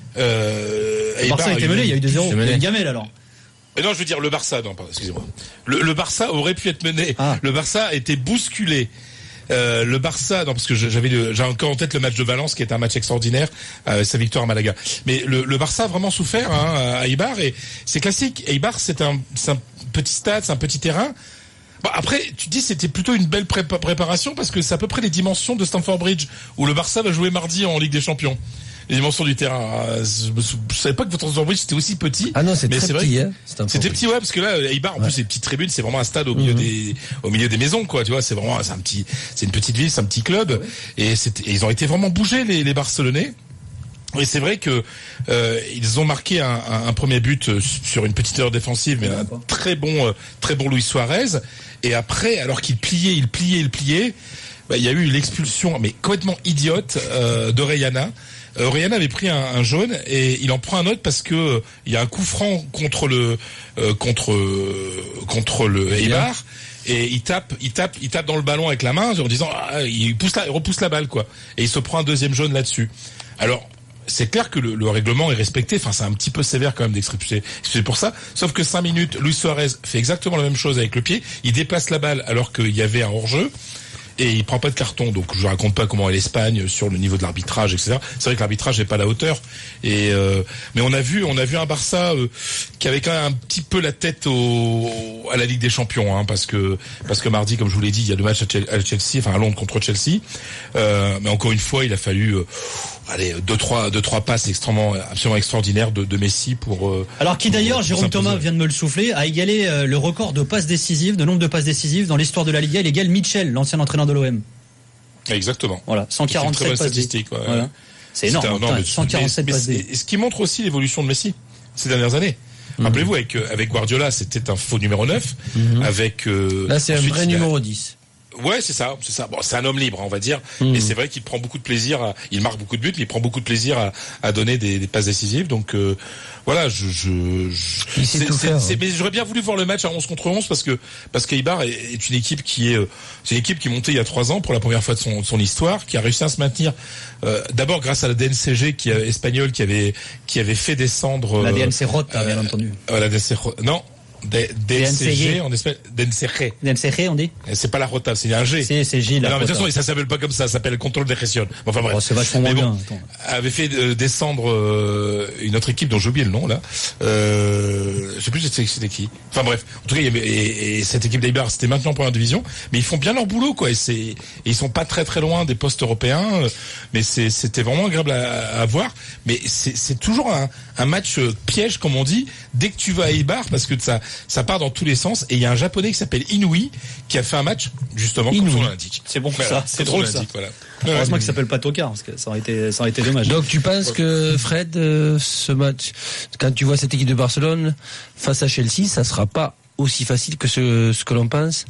Le Barça était mené, il y a eu 2-0. Il y a eu Gamel alors. Non, je veux dire le Barça, excusez-moi. Le Barça aurait pu être mené. Le Barça a été bousculé. Le Barça, parce que j'ai encore en tête le match de Valence qui est un match extraordinaire, sa victoire à Malaga. Mais le Barça a vraiment souffert à Eibar et c'est classique. Eibar, c'est un petit stade, c'est un petit terrain. Après, tu dis c'était plutôt une belle préparation parce que c'est à peu près les dimensions de Stamford Bridge où le Barça va jouer mardi en Ligue des Champions. Les dimensions du terrain. Je savais pas que votre Stamford Bridge c'était aussi petit. Ah non, c'est très petit, hein. C'était petit, parce que là, Eibar, en plus, les petites tribunes, c'est vraiment un stade au milieu des maisons, quoi. Tu vois, c'est une petite ville, c'est un petit club. Et ils ont été vraiment bougés, les Barcelonais. Et c'est vrai que ils ont marqué un premier but sur une petite erreur défensive, mais un très bon Luis Suarez. Et après, alors qu'il pliait, il y a eu l'expulsion, mais complètement idiote, d'Orellana. Orellana avait pris un jaune et il en prend un autre parce que il y a un coup franc contre le Eibar et il tape dans le ballon avec la main en disant il repousse la balle, quoi, et il se prend un deuxième jaune là-dessus. Alors c'est clair que le règlement est respecté. Enfin, c'est un petit peu sévère quand même d'expulser. C'est pour ça. Sauf que 5 minutes, Luis Suarez fait exactement la même chose avec le pied. Il déplace la balle alors qu'il y avait un hors-jeu. Et il prend pas de carton, donc je raconte pas comment est l'Espagne sur le niveau de l'arbitrage, etc. C'est vrai que l'arbitrage n'est pas à la hauteur. Mais on a vu un Barça qui avait quand même un petit peu la tête à la Ligue des Champions, parce que mardi, comme je vous l'ai dit, il y a 2 matchs à Londres contre Chelsea. Mais encore une fois, il a fallu 2-3 passes absolument extraordinaires de Messi pour. Alors qui d'ailleurs, Jérôme Thomas vient de me le souffler, a égalé le record de passes décisives, de nombre de passes décisives dans l'histoire de la Liga. Il égale Mitchell, l'ancien entraîneur de l'OM. Exactement. Voilà, 147 passes statistique. Voilà. C'est énorme. 147 passes. Et ce qui montre aussi l'évolution de Messi ces dernières années. Rappelez-vous, avec Guardiola, c'était un faux numéro 9. Là, c'est un vrai numéro 10. Ouais, c'est ça. Bon, c'est un homme libre, on va dire. Et c'est vrai qu'il prend beaucoup de plaisir il marque beaucoup de buts, mais il prend beaucoup de plaisir à donner des passes décisives. Donc, voilà, mais j'aurais bien voulu voir le match à 11 contre 11 parce qu'Eibar est une équipe c'est une équipe qui est montée il y a 3 ans pour la première fois de son histoire, qui a réussi à se maintenir, d'abord grâce à la DNCG espagnole qui avait fait descendre, la DNC Rota, bien entendu. La DNC non. DNCG en espagnol, DNCG on dit. C'est pas la Rota, c'est un G. C'est J. Non, mais de toute façon, ça s'appelle pas comme ça s'appelle contrôle de gestion. Enfin bref. C'est vachement moins bien. avait fait descendre une autre équipe dont j'ai oublié le nom là. Je sais plus c'était qui. Enfin bref, en tout cas et cette équipe d'Eibar c'était maintenant en première division, mais ils font bien leur boulot quoi. Et ils sont pas très très loin des postes européens, mais c'était vraiment agréable à voir. Mais c'est toujours un match piège comme on dit. Dès que tu vas à Eibar, parce que ça part dans tous les sens. Et il y a un japonais qui s'appelle Inouï qui a fait un match justement comme son l'indique. C'est bon ça, c'est drôle ça. Voilà. Heureusement qu'il s'appelle pas Tokar, parce que ça aurait été dommage. Donc tu penses que Fred, ce match, quand tu vois cette équipe de Barcelone face à Chelsea, ça sera pas aussi facile que ce que l'on pense?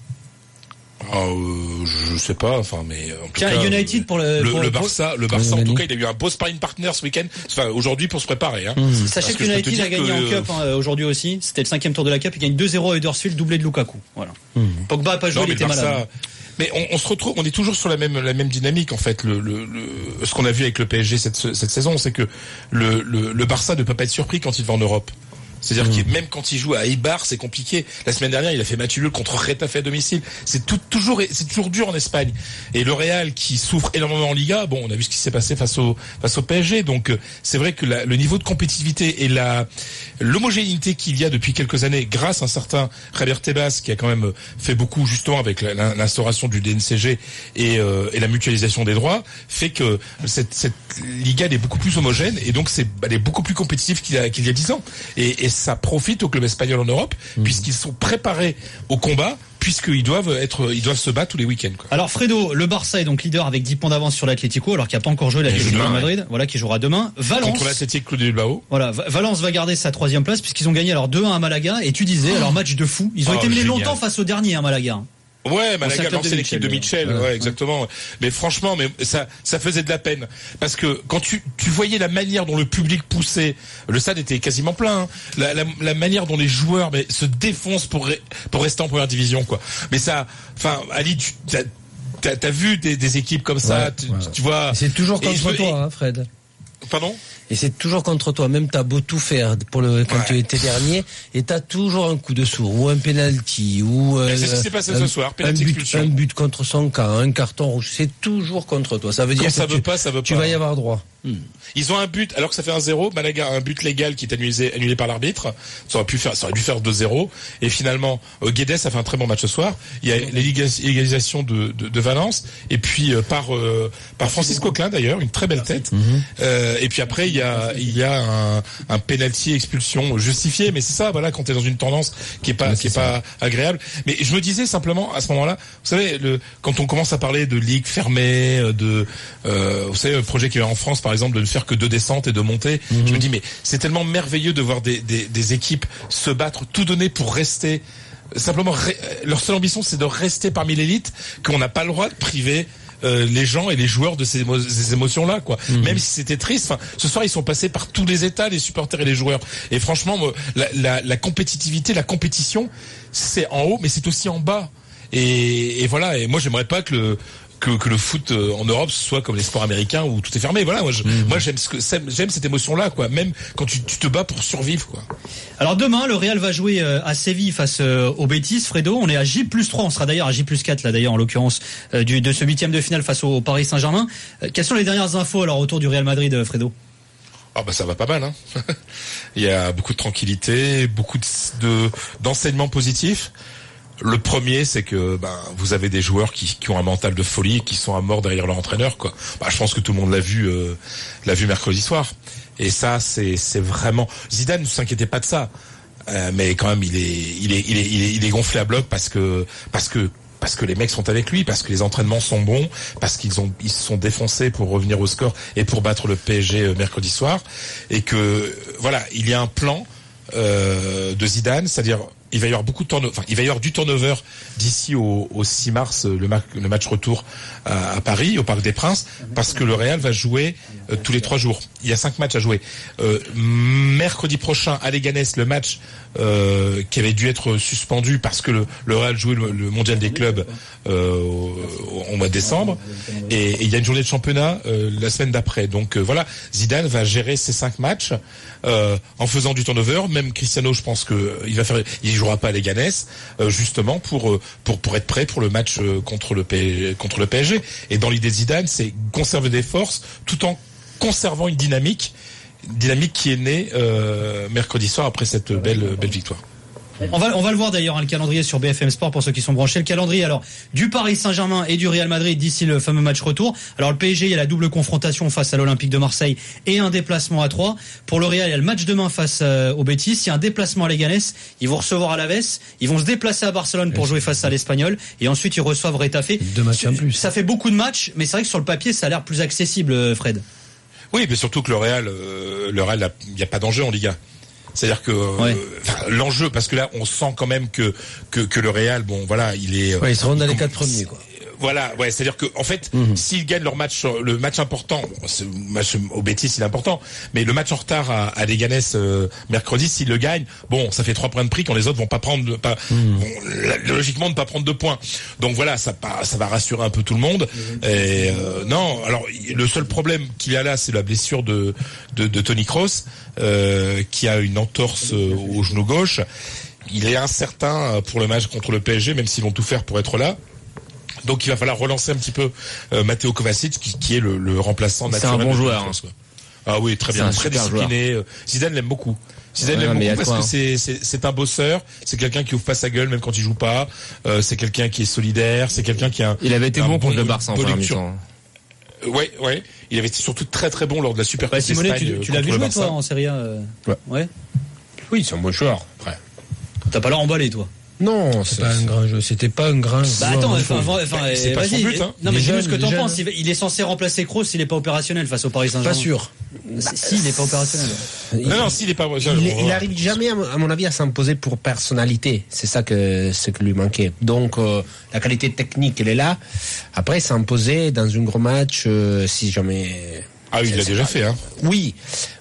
Je sais pas, enfin, mais en tout cas, United pour le Barça, en tout cas, il a eu un beau sparring partner ce week-end, enfin aujourd'hui pour se préparer. Hein. Sachez que United a gagné en Cup aujourd'hui aussi. C'était le 5e tour de la Cup. Il gagne 2-0 à Huddersfield, doublé de Lukaku. Voilà. Pogba a pas joué, il était malade. Mais on se retrouve, on est toujours sur la même dynamique en fait. Ce qu'on a vu avec le PSG cette saison, c'est que le Barça ne peut pas être surpris quand il va en Europe. C'est-à-dire que même quand il joue à Eibar, c'est compliqué. La semaine dernière, il a fait match nul contre Getafe à domicile. C'est toujours dur en Espagne. Et le Real qui souffre énormément en Liga, bon, on a vu ce qui s'est passé face au PSG. Donc c'est vrai que le niveau de compétitivité et l'homogénéité qu'il y a depuis quelques années, grâce à un certain Javier Tebas qui a quand même fait beaucoup justement avec l'instauration du DNCG et la mutualisation des droits, fait que cette Liga elle est beaucoup plus homogène et donc elle est beaucoup plus compétitive qu'il y a 10 ans. Et ça profite au club espagnol en Europe, puisqu'ils sont préparés au combat, puisqu'ils doivent se battre tous les week-ends. Quoi. Alors Fredo, le Barça est donc leader avec 10 points d'avance sur l'Atlético, alors qu'il n'a pas encore joué l'Atlético de Madrid, voilà, qui jouera demain. Valence. Contre l'Atlético de Bilbao. Voilà, Valence va garder sa 3e place, puisqu'ils ont gagné alors 2-1 à Malaga, et tu disais, alors match de fou. Ils ont été menés longtemps face au dernier à Malaga. Ouais, Malaga, c'est l'équipe de Mitchell, ouais, exactement. Mais franchement, ça faisait de la peine. Parce que quand tu voyais la manière dont le public poussait, le stade était quasiment plein, hein, la manière dont les joueurs, se défoncent pour rester en première division, quoi. Mais ça, enfin, Ali, t'as vu des équipes comme ça, tu vois. C'est toujours contre toi, hein, Fred. Pardon? Et c'est toujours contre toi. Même t'as beau tout faire quand tu étais dernier, et t'as toujours un coup de sourd ou un penalty ou c'est ce qui s'est passé ce soir. Un but contre son camp, un carton rouge. C'est toujours contre toi. Ça veut dire que tu vas y avoir droit. Ils ont un but, alors que ça fait 1-0. Malaga a un but légal qui est annulé par l'arbitre. Ça aurait dû faire 2-0. Et finalement, Guedes a fait un très bon match ce soir. Il y a l'égalisation de Valence. Et puis, par Francis Coquelin d'ailleurs, une très belle tête. Et puis après, il y a un penalty expulsion justifié. Mais c'est ça, voilà, quand t'es dans une tendance qui est pas agréable. Mais je me disais simplement, à ce moment-là, vous savez, quand on commence à parler de ligue fermée, vous savez, un projet qui est en France, par exemple, de ne faire que 2 descentes et de monter. Je me dis, mais c'est tellement merveilleux de voir des équipes se battre, tout donner pour rester. Simplement, leur seule ambition, c'est de rester parmi l'élite, qu'on n'a pas le droit de priver les gens et les joueurs de ces émotions-là, quoi. Même si c'était triste. Enfin, ce soir, ils sont passés par tous les états, les supporters et les joueurs. Et franchement, la compétitivité, la compétition, c'est en haut, mais c'est aussi en bas. Et voilà. Et moi, j'aimerais pas que le foot en Europe soit comme les sports américains où tout est fermé. Voilà, moi j'aime cette émotion-là, quoi. Même quand tu te bats pour survivre, quoi. Alors demain, le Real va jouer à Séville face au Betis. Fredo, on est à J+3. On sera d'ailleurs à J+4 là, d'ailleurs, en l'occurrence de ce 8e de finale face au Paris Saint-Germain. Quelles sont les dernières infos alors autour du Real Madrid, Fredo? Ça va pas mal, hein. Il y a beaucoup de tranquillité, beaucoup d'enseignements positifs. Le premier, c'est que vous avez des joueurs qui ont un mental de folie, qui sont à mort derrière leur entraîneur, quoi. Je pense que tout le monde l'a vu mercredi soir. Et ça, c'est vraiment. Zidane ne s'inquiétait pas de ça, mais quand même, il est gonflé à bloc parce que les mecs sont avec lui, parce que les entraînements sont bons, parce qu'ils se sont défoncés pour revenir au score et pour battre le PSG mercredi soir, et que voilà, il y a un plan de Zidane, c'est-à-dire il va y avoir du turnover d'ici au 6 mars, le match retour à Paris, au Parc des Princes, parce que le Real va jouer tous les 3 jours. Il y a 5 matchs à jouer. Mercredi prochain, à Leganés, le match qui avait dû être suspendu parce que le Real jouait le mondial des clubs au mois de décembre, et il y a une journée de championnat la semaine d'après. Donc voilà, Zidane va gérer ces 5 matchs en faisant du turnover. Même Cristiano, je pense que il jouera pas à Leganés, justement pour être prêt pour le match contre le PSG. Et dans l'idée de Zidane, c'est conserver des forces tout en conservant une dynamique qui est née mercredi soir après cette belle victoire. On va le voir d'ailleurs, le calendrier sur BFM Sport pour ceux qui sont branchés. Le calendrier alors du Paris Saint-Germain et du Real Madrid d'ici le fameux match retour. Alors le PSG, il y a la double confrontation face à l'Olympique de Marseille et un déplacement à 3. Pour le Real, il y a le match demain face au Betis. Il y a un déplacement à Leganés. Ils vont recevoir Alaves. Ils vont se déplacer à Barcelone pour jouer face à l'Espagnol. Et ensuite, ils reçoivent Retafe. 2 matchs en plus. Ça fait beaucoup de matchs, mais c'est vrai que sur le papier, ça a l'air plus accessible, Fred. Oui, mais surtout que le Real, il n'y a pas d'enjeu en Liga. C'est-à-dire que l'enjeu, parce que là, on sent quand même que le Real, bon, voilà, il est. Ouais, ils seront dans les 4 premiers, quoi. Voilà, ouais, c'est-à-dire que en fait, s'ils gagnent leur match, le match important, ce match au Betis, il est important, mais le match en retard à Leganés mercredi, s'ils le gagnent, bon, ça fait 3 points de prix quand les autres vont logiquement ne pas prendre 2 points. Donc voilà, ça va rassurer un peu tout le monde. Et non, alors le seul problème qu'il y a là, c'est la blessure de Toni Kroos, qui a une entorse au genou gauche. Il est incertain pour le match contre le PSG, même s'ils vont tout faire pour être là. Donc il va falloir relancer un petit peu Mateo Kovacic qui est le remplaçant naturel. C'est un bon joueur. Ah oui, très bien, très discipliné. Zidane l'aime beaucoup. Parce que c'est un bosseur, c'est quelqu'un qui ouvre pas sa gueule même quand il joue pas. C'est quelqu'un qui est solidaire, c'est quelqu'un qui a. Il avait été bon contre le Barça en première mi-temps. Ouais. Il avait été surtout très très bon lors de la Super Coupe d'Espagne. Simone, tu l'as vu jouer toi en Serie A Ouais. Oui, c'est un bon joueur. Après. T'as pas l'air emballé toi. Non, c'est pas un grand jeu. C'était pas un grand. Bah attends, c'est pas son but. Hein. Non, mais dis-nous ce que t'en penses. Il est censé remplacer Kroos s'il est pas opérationnel face au Paris Saint-Germain. Pas sûr. S'il est pas opérationnel. Non, s'il est pas. Il arrive jamais, à mon avis, à s'imposer pour personnalité. C'est ça que lui manquait. Donc la qualité technique, elle est là. Après, s'imposer dans un gros match, si jamais. Ah oui, il l'a déjà fait. Hein. Oui.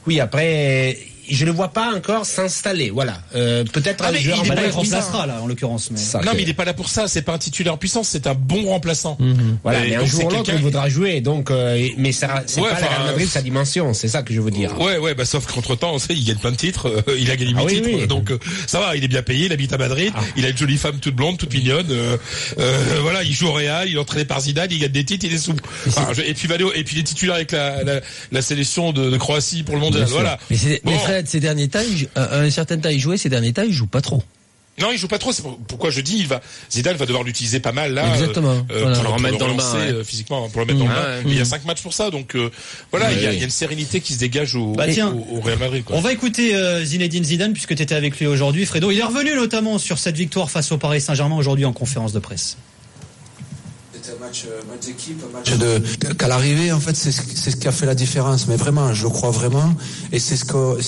Après. Je ne le vois pas encore s'installer, voilà. Peut-être un joueur il remplacera là, en l'occurrence. Mais... mais il n'est pas là pour ça. C'est pas un titulaire en puissance, c'est un bon remplaçant. Voilà, mais un jour ou l'autre, il voudra jouer. Donc, mais c'est pas la Real Madrid sa dimension. C'est ça que je veux dire. Ouais, bah sauf qu'entre temps, on sait, il gagne plein de titres. Il a gagné 8 titres, oui. Donc ça va. Il est bien payé. Il habite à Madrid. Il a une jolie femme toute blonde, toute mignonne. Voilà, il joue au Real. Il est entraîné par Zidane. Il gagne des titres. Il est sous. Et puis il est titulaire avec la sélection de Croatie pour le mondial. Voilà. Mais Fred, ces derniers temps, à un certain temps, il jouait. Ces derniers temps, il joue pas trop. Non, il joue pas trop. C'est pourquoi je dis, Zidane va devoir l'utiliser pas mal là. Exactement. Pour le remettre dans le bain, physiquement, pour le mettre dans le bain. Mais il y a 5 matchs pour ça, donc voilà, il y a une sérénité qui se dégage au Real Madrid. Quoi. On va écouter Zinedine Zidane puisque tu étais avec lui aujourd'hui, Fredo. Il est revenu notamment sur cette victoire face au Paris Saint-Germain aujourd'hui en conférence de presse. C'était un match d'équipe, un match qu'à l'arrivée, en fait, c'est ce qui a fait la différence. Mais vraiment, je le crois vraiment. Et c'est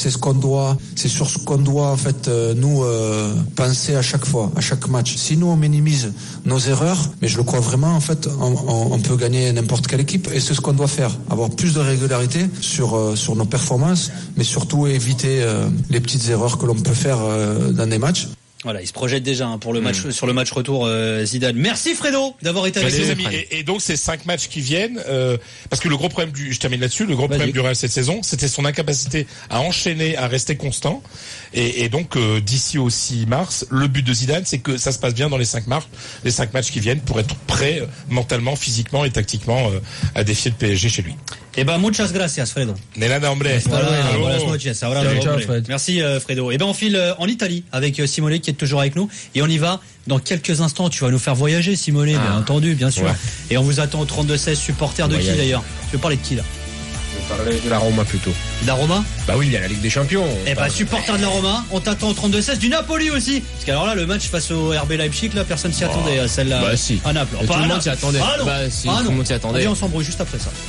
sur ce qu'on doit, en fait, nous penser à chaque fois, à chaque match. Si nous on minimise nos erreurs, mais je le crois vraiment, en fait, on peut gagner n'importe quelle équipe. Et c'est ce qu'on doit faire, avoir plus de régularité sur nos performances, mais surtout éviter les petites erreurs que l'on peut faire dans des matchs. Voilà, il se projette déjà pour le match sur le match retour Zidane. Merci Fredo d'avoir été avec nous. Et donc ces 5 matchs qui viennent, parce que le gros problème je termine là-dessus, le gros problème du Real cette saison, c'était son incapacité à enchaîner, à rester constant. Et donc d'ici au 6 mars, le but de Zidane, c'est que ça se passe bien dans les 5 matchs qui viennent pour être prêt mentalement, physiquement et tactiquement à défier le PSG chez lui. Eh ben, muchas gracias, Fredo. Nada, hombre. Buenas noches. Merci, Fredo. Eh ben, on file en Italie avec Simone qui est toujours avec nous. Et on y va dans quelques instants. Tu vas nous faire voyager, Simone, bien entendu, bien sûr. Ouais. Et on vous attend au 32-16, supporter de qui d'ailleurs? Tu veux parler de qui là? Je vais parler de la Roma plutôt. De la Roma? Bah oui, il y a la Ligue des Champions. Eh ben, supporter de la Roma, on t'attend au 32-16, du Napoli aussi. Parce qu'alors là, le match face au RB Leipzig, là, personne s'y attendait à celle-là. Bah si. À Naples. Tout le monde s'y attendait. Bah si, tout le monde s'y attendait. Allez, on s'embrouille juste après ça.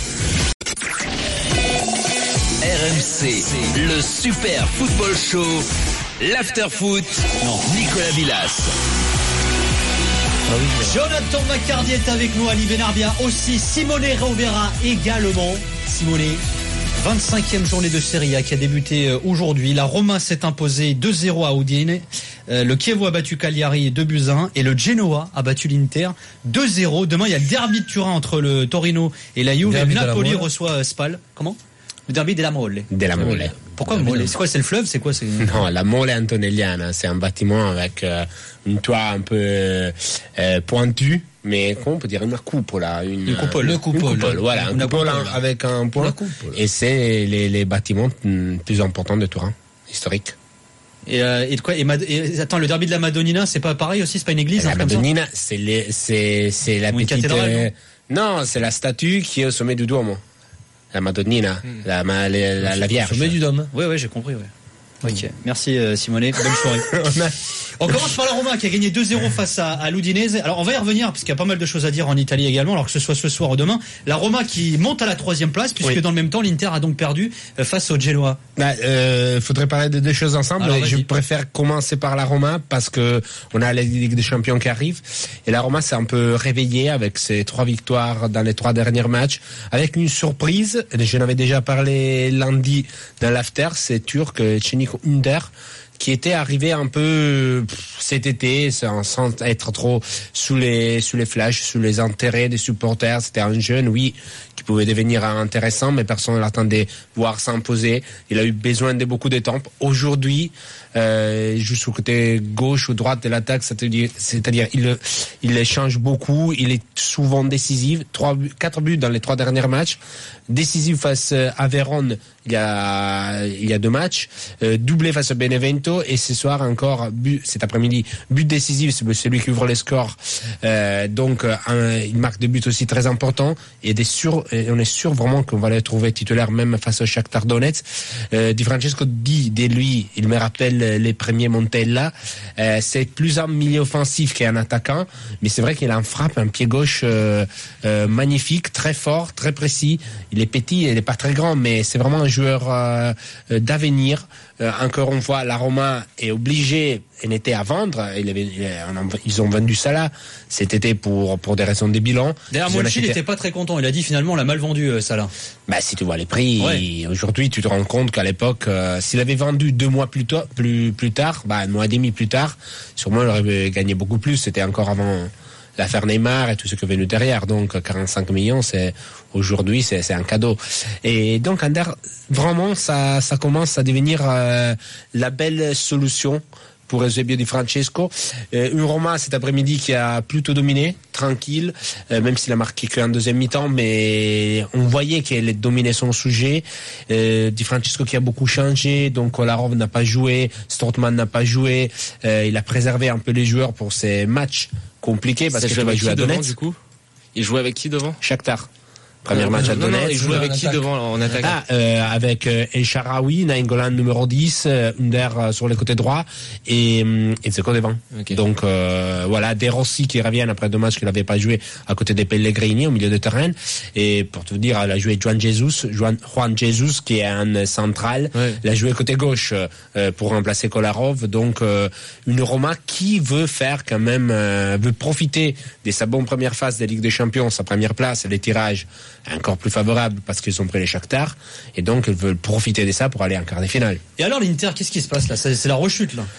RMC, le Super Football Show, l'After Foot, Nicolas Villas. Jonathan Macardy est avec nous, Ali Benarbia aussi, Simone Rovera également. Simone, 25e journée de Serie A qui a débuté aujourd'hui. La Roma s'est imposée 2-0 à Udine. Le Chievo a battu Cagliari 2-1 et le Genoa a battu l'Inter 2-0. Demain, il y a le derby de Turin entre le Torino et la Juve. Et Napoli reçoit Spal. Comment? Le derby della Mole. Della Mole. Pourquoi Mole? C'est quoi? C'est le fleuve? C'est quoi? Non, la Mole Antonelliana. C'est un bâtiment avec une toit un peu pointue mais qu'on peut dire une coupole, une coupole. Une coupole, voilà, une coupole avec un point. Et c'est les bâtiments plus importants de Turin, historiques. Et de quoi attends, le derby de la Madonnina, c'est pas pareil aussi, c'est pas une église? La Madonnina, c'est la petite cathédrale, non, c'est la statue qui est au sommet du Duomo. La Madonnina, la Vierge. Au sommet du Dôme. Oui, j'ai compris, Ok, merci Simonet, bonne soirée. On commence par la Roma qui a gagné 2-0 face à l'Udinese. Alors on va y revenir parce qu'il y a pas mal de choses à dire en Italie également, alors que ce soit ce soir ou demain. La Roma qui monte à la 3e place puisque dans le même temps l'Inter a donc perdu face au Genoa. Faudrait parler de deux choses ensemble. Alors, je préfère commencer par la Roma parce que on a la Ligue des Champions qui arrive et la Roma s'est un peu réveillée avec ses 3 victoires dans les 3 derniers matchs, avec une surprise. Je n'avais déjà parlé lundi dans l'after, c'est turc Cengiz Ünder, qui était arrivé un peu cet été sans être trop sous les flashs, sous les intérêts des supporters. C'était un jeune, oui, qui pouvait devenir intéressant, mais personne ne l'attendait voir s'imposer. Il a eu besoin de beaucoup de temps. Aujourd'hui, il joue sur le côté gauche ou droite de l'attaque, c'est-à-dire il change beaucoup, il est souvent décisif. 4 buts dans les 3 derniers matchs. Décisif face à Vérone il y a 2 matchs, doublé face à Benevento, et ce soir encore cet après-midi but décisif, c'est celui qui ouvre les scores, donc il marque des buts aussi très importants, et on est sûr vraiment qu'on va le trouver titulaire même face au Shakhtar Donetsk. Di Francesco dit de lui, il me rappelle les premiers Montella, c'est plus un milieu offensif qu'un attaquant, mais c'est vrai qu'il a un pied gauche magnifique, très fort, très précis. Il est petit, il n'est pas très grand, mais c'est vraiment un joueur d'avenir. Encore une fois, la Roma est obligée, elle était à vendre. Ils ont vendu Salah cet été pour des raisons de bilan. D'ailleurs, Monchi n'était pas très content. Il a dit finalement on l'a mal vendu, Salah. Si tu vois les prix, aujourd'hui tu te rends compte qu'à l'époque, s'il avait vendu 2 mois plus tard, 1 mois et demi plus tard, sûrement il aurait gagné beaucoup plus. C'était encore avant l'affaire Neymar et tout ce qui est venu derrière. Donc 45 millions, aujourd'hui c'est un cadeau. Et donc Ünder, vraiment ça commence à devenir la belle solution pour Eusebio Di Francesco. Une Roma cet après-midi qui a plutôt dominé, tranquille, même s'il a marqué qu'en deuxième mi-temps, mais on voyait qu'elle dominait son sujet. Di Francesco qui a beaucoup changé, donc Kolarov n'a pas joué, Strootman n'a pas joué, il a préservé un peu les joueurs pour ces matchs compliqué parce que tu vas jouer à Donetsk. Du coup, il jouait avec qui devant? Shakhtar. Premier match à Donetsk. Il jouait avec qui devant en attaque? Avec El Shaarawy, Nainggolan numéro 10, Ünder sur le côté droit et Dzeko devant. Okay. Donc voilà, De Rossi qui revient après 2 matchs qu'il n'avait pas joué à côté des Pellegrini au milieu de terrain. Et pour te dire, il a joué Juan Jesus qui est un central. Ouais. Il a joué côté gauche pour remplacer Kolarov. Donc une Roma qui veut faire quand même, veut profiter de sa bonne première phase de Ligue des Champions, sa première place, les tirages encore plus favorable parce qu'ils ont pris les Shakhtar, et donc ils veulent profiter de ça pour aller en quart de finale. Et alors l'Inter, qu'est-ce qui se passe là? C'est la rechute là.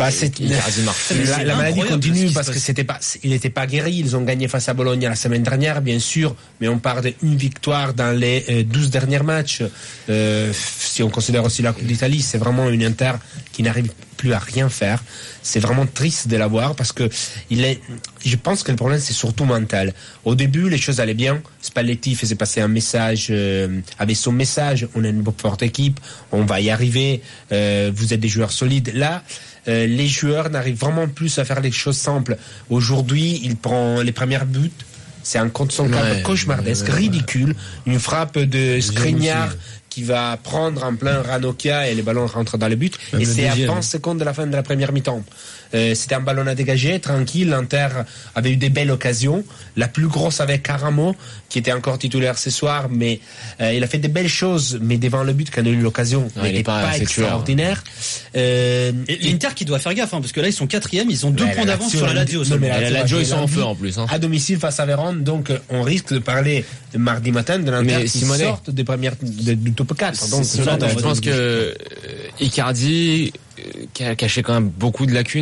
La maladie continue parce que il n'était pas guéri. Ils ont gagné face à Bologne la semaine dernière, bien sûr, mais on part d'une victoire dans les 12 derniers matchs. Si on considère aussi la Coupe d'Italie, c'est vraiment une Inter qui n'arrive plus à rien faire. C'est vraiment triste de la voir parce que je pense que le problème c'est surtout mental. Au début, les choses allaient bien. Spalletti faisait passer un message, avec son message, on est une forte équipe, on va y arriver, vous êtes des joueurs solides. Là, les joueurs n'arrivent vraiment plus à faire les choses simples. Aujourd'hui, il prend les premiers buts. C'est un contre son camp cauchemardesque, ridicule. Une frappe de Skriniar qui va prendre en plein Ranocchia et les ballons rentrent dans le but. Et c'est à 20 secondes de la fin de la première mi-temps. C'était un ballon à dégager, tranquille. L'Inter avait eu des belles occasions. La plus grosse avec Caramo, qui était encore titulaire ce soir, mais il a fait des belles choses, mais devant le but, quand il a eu l'occasion, n'était pas extraordinaire. Et l'Inter qui doit faire gaffe, parce que là, ils sont 4e, ils ont 2 points d'avance sur la Lazio. La Lazio, ils sont en feu en plus. À domicile face à Vérone, donc on risque de parler mardi matin de l'Inter qui sortent du top 4. Donc, je pense que Icardi caché quand même beaucoup de lacunes.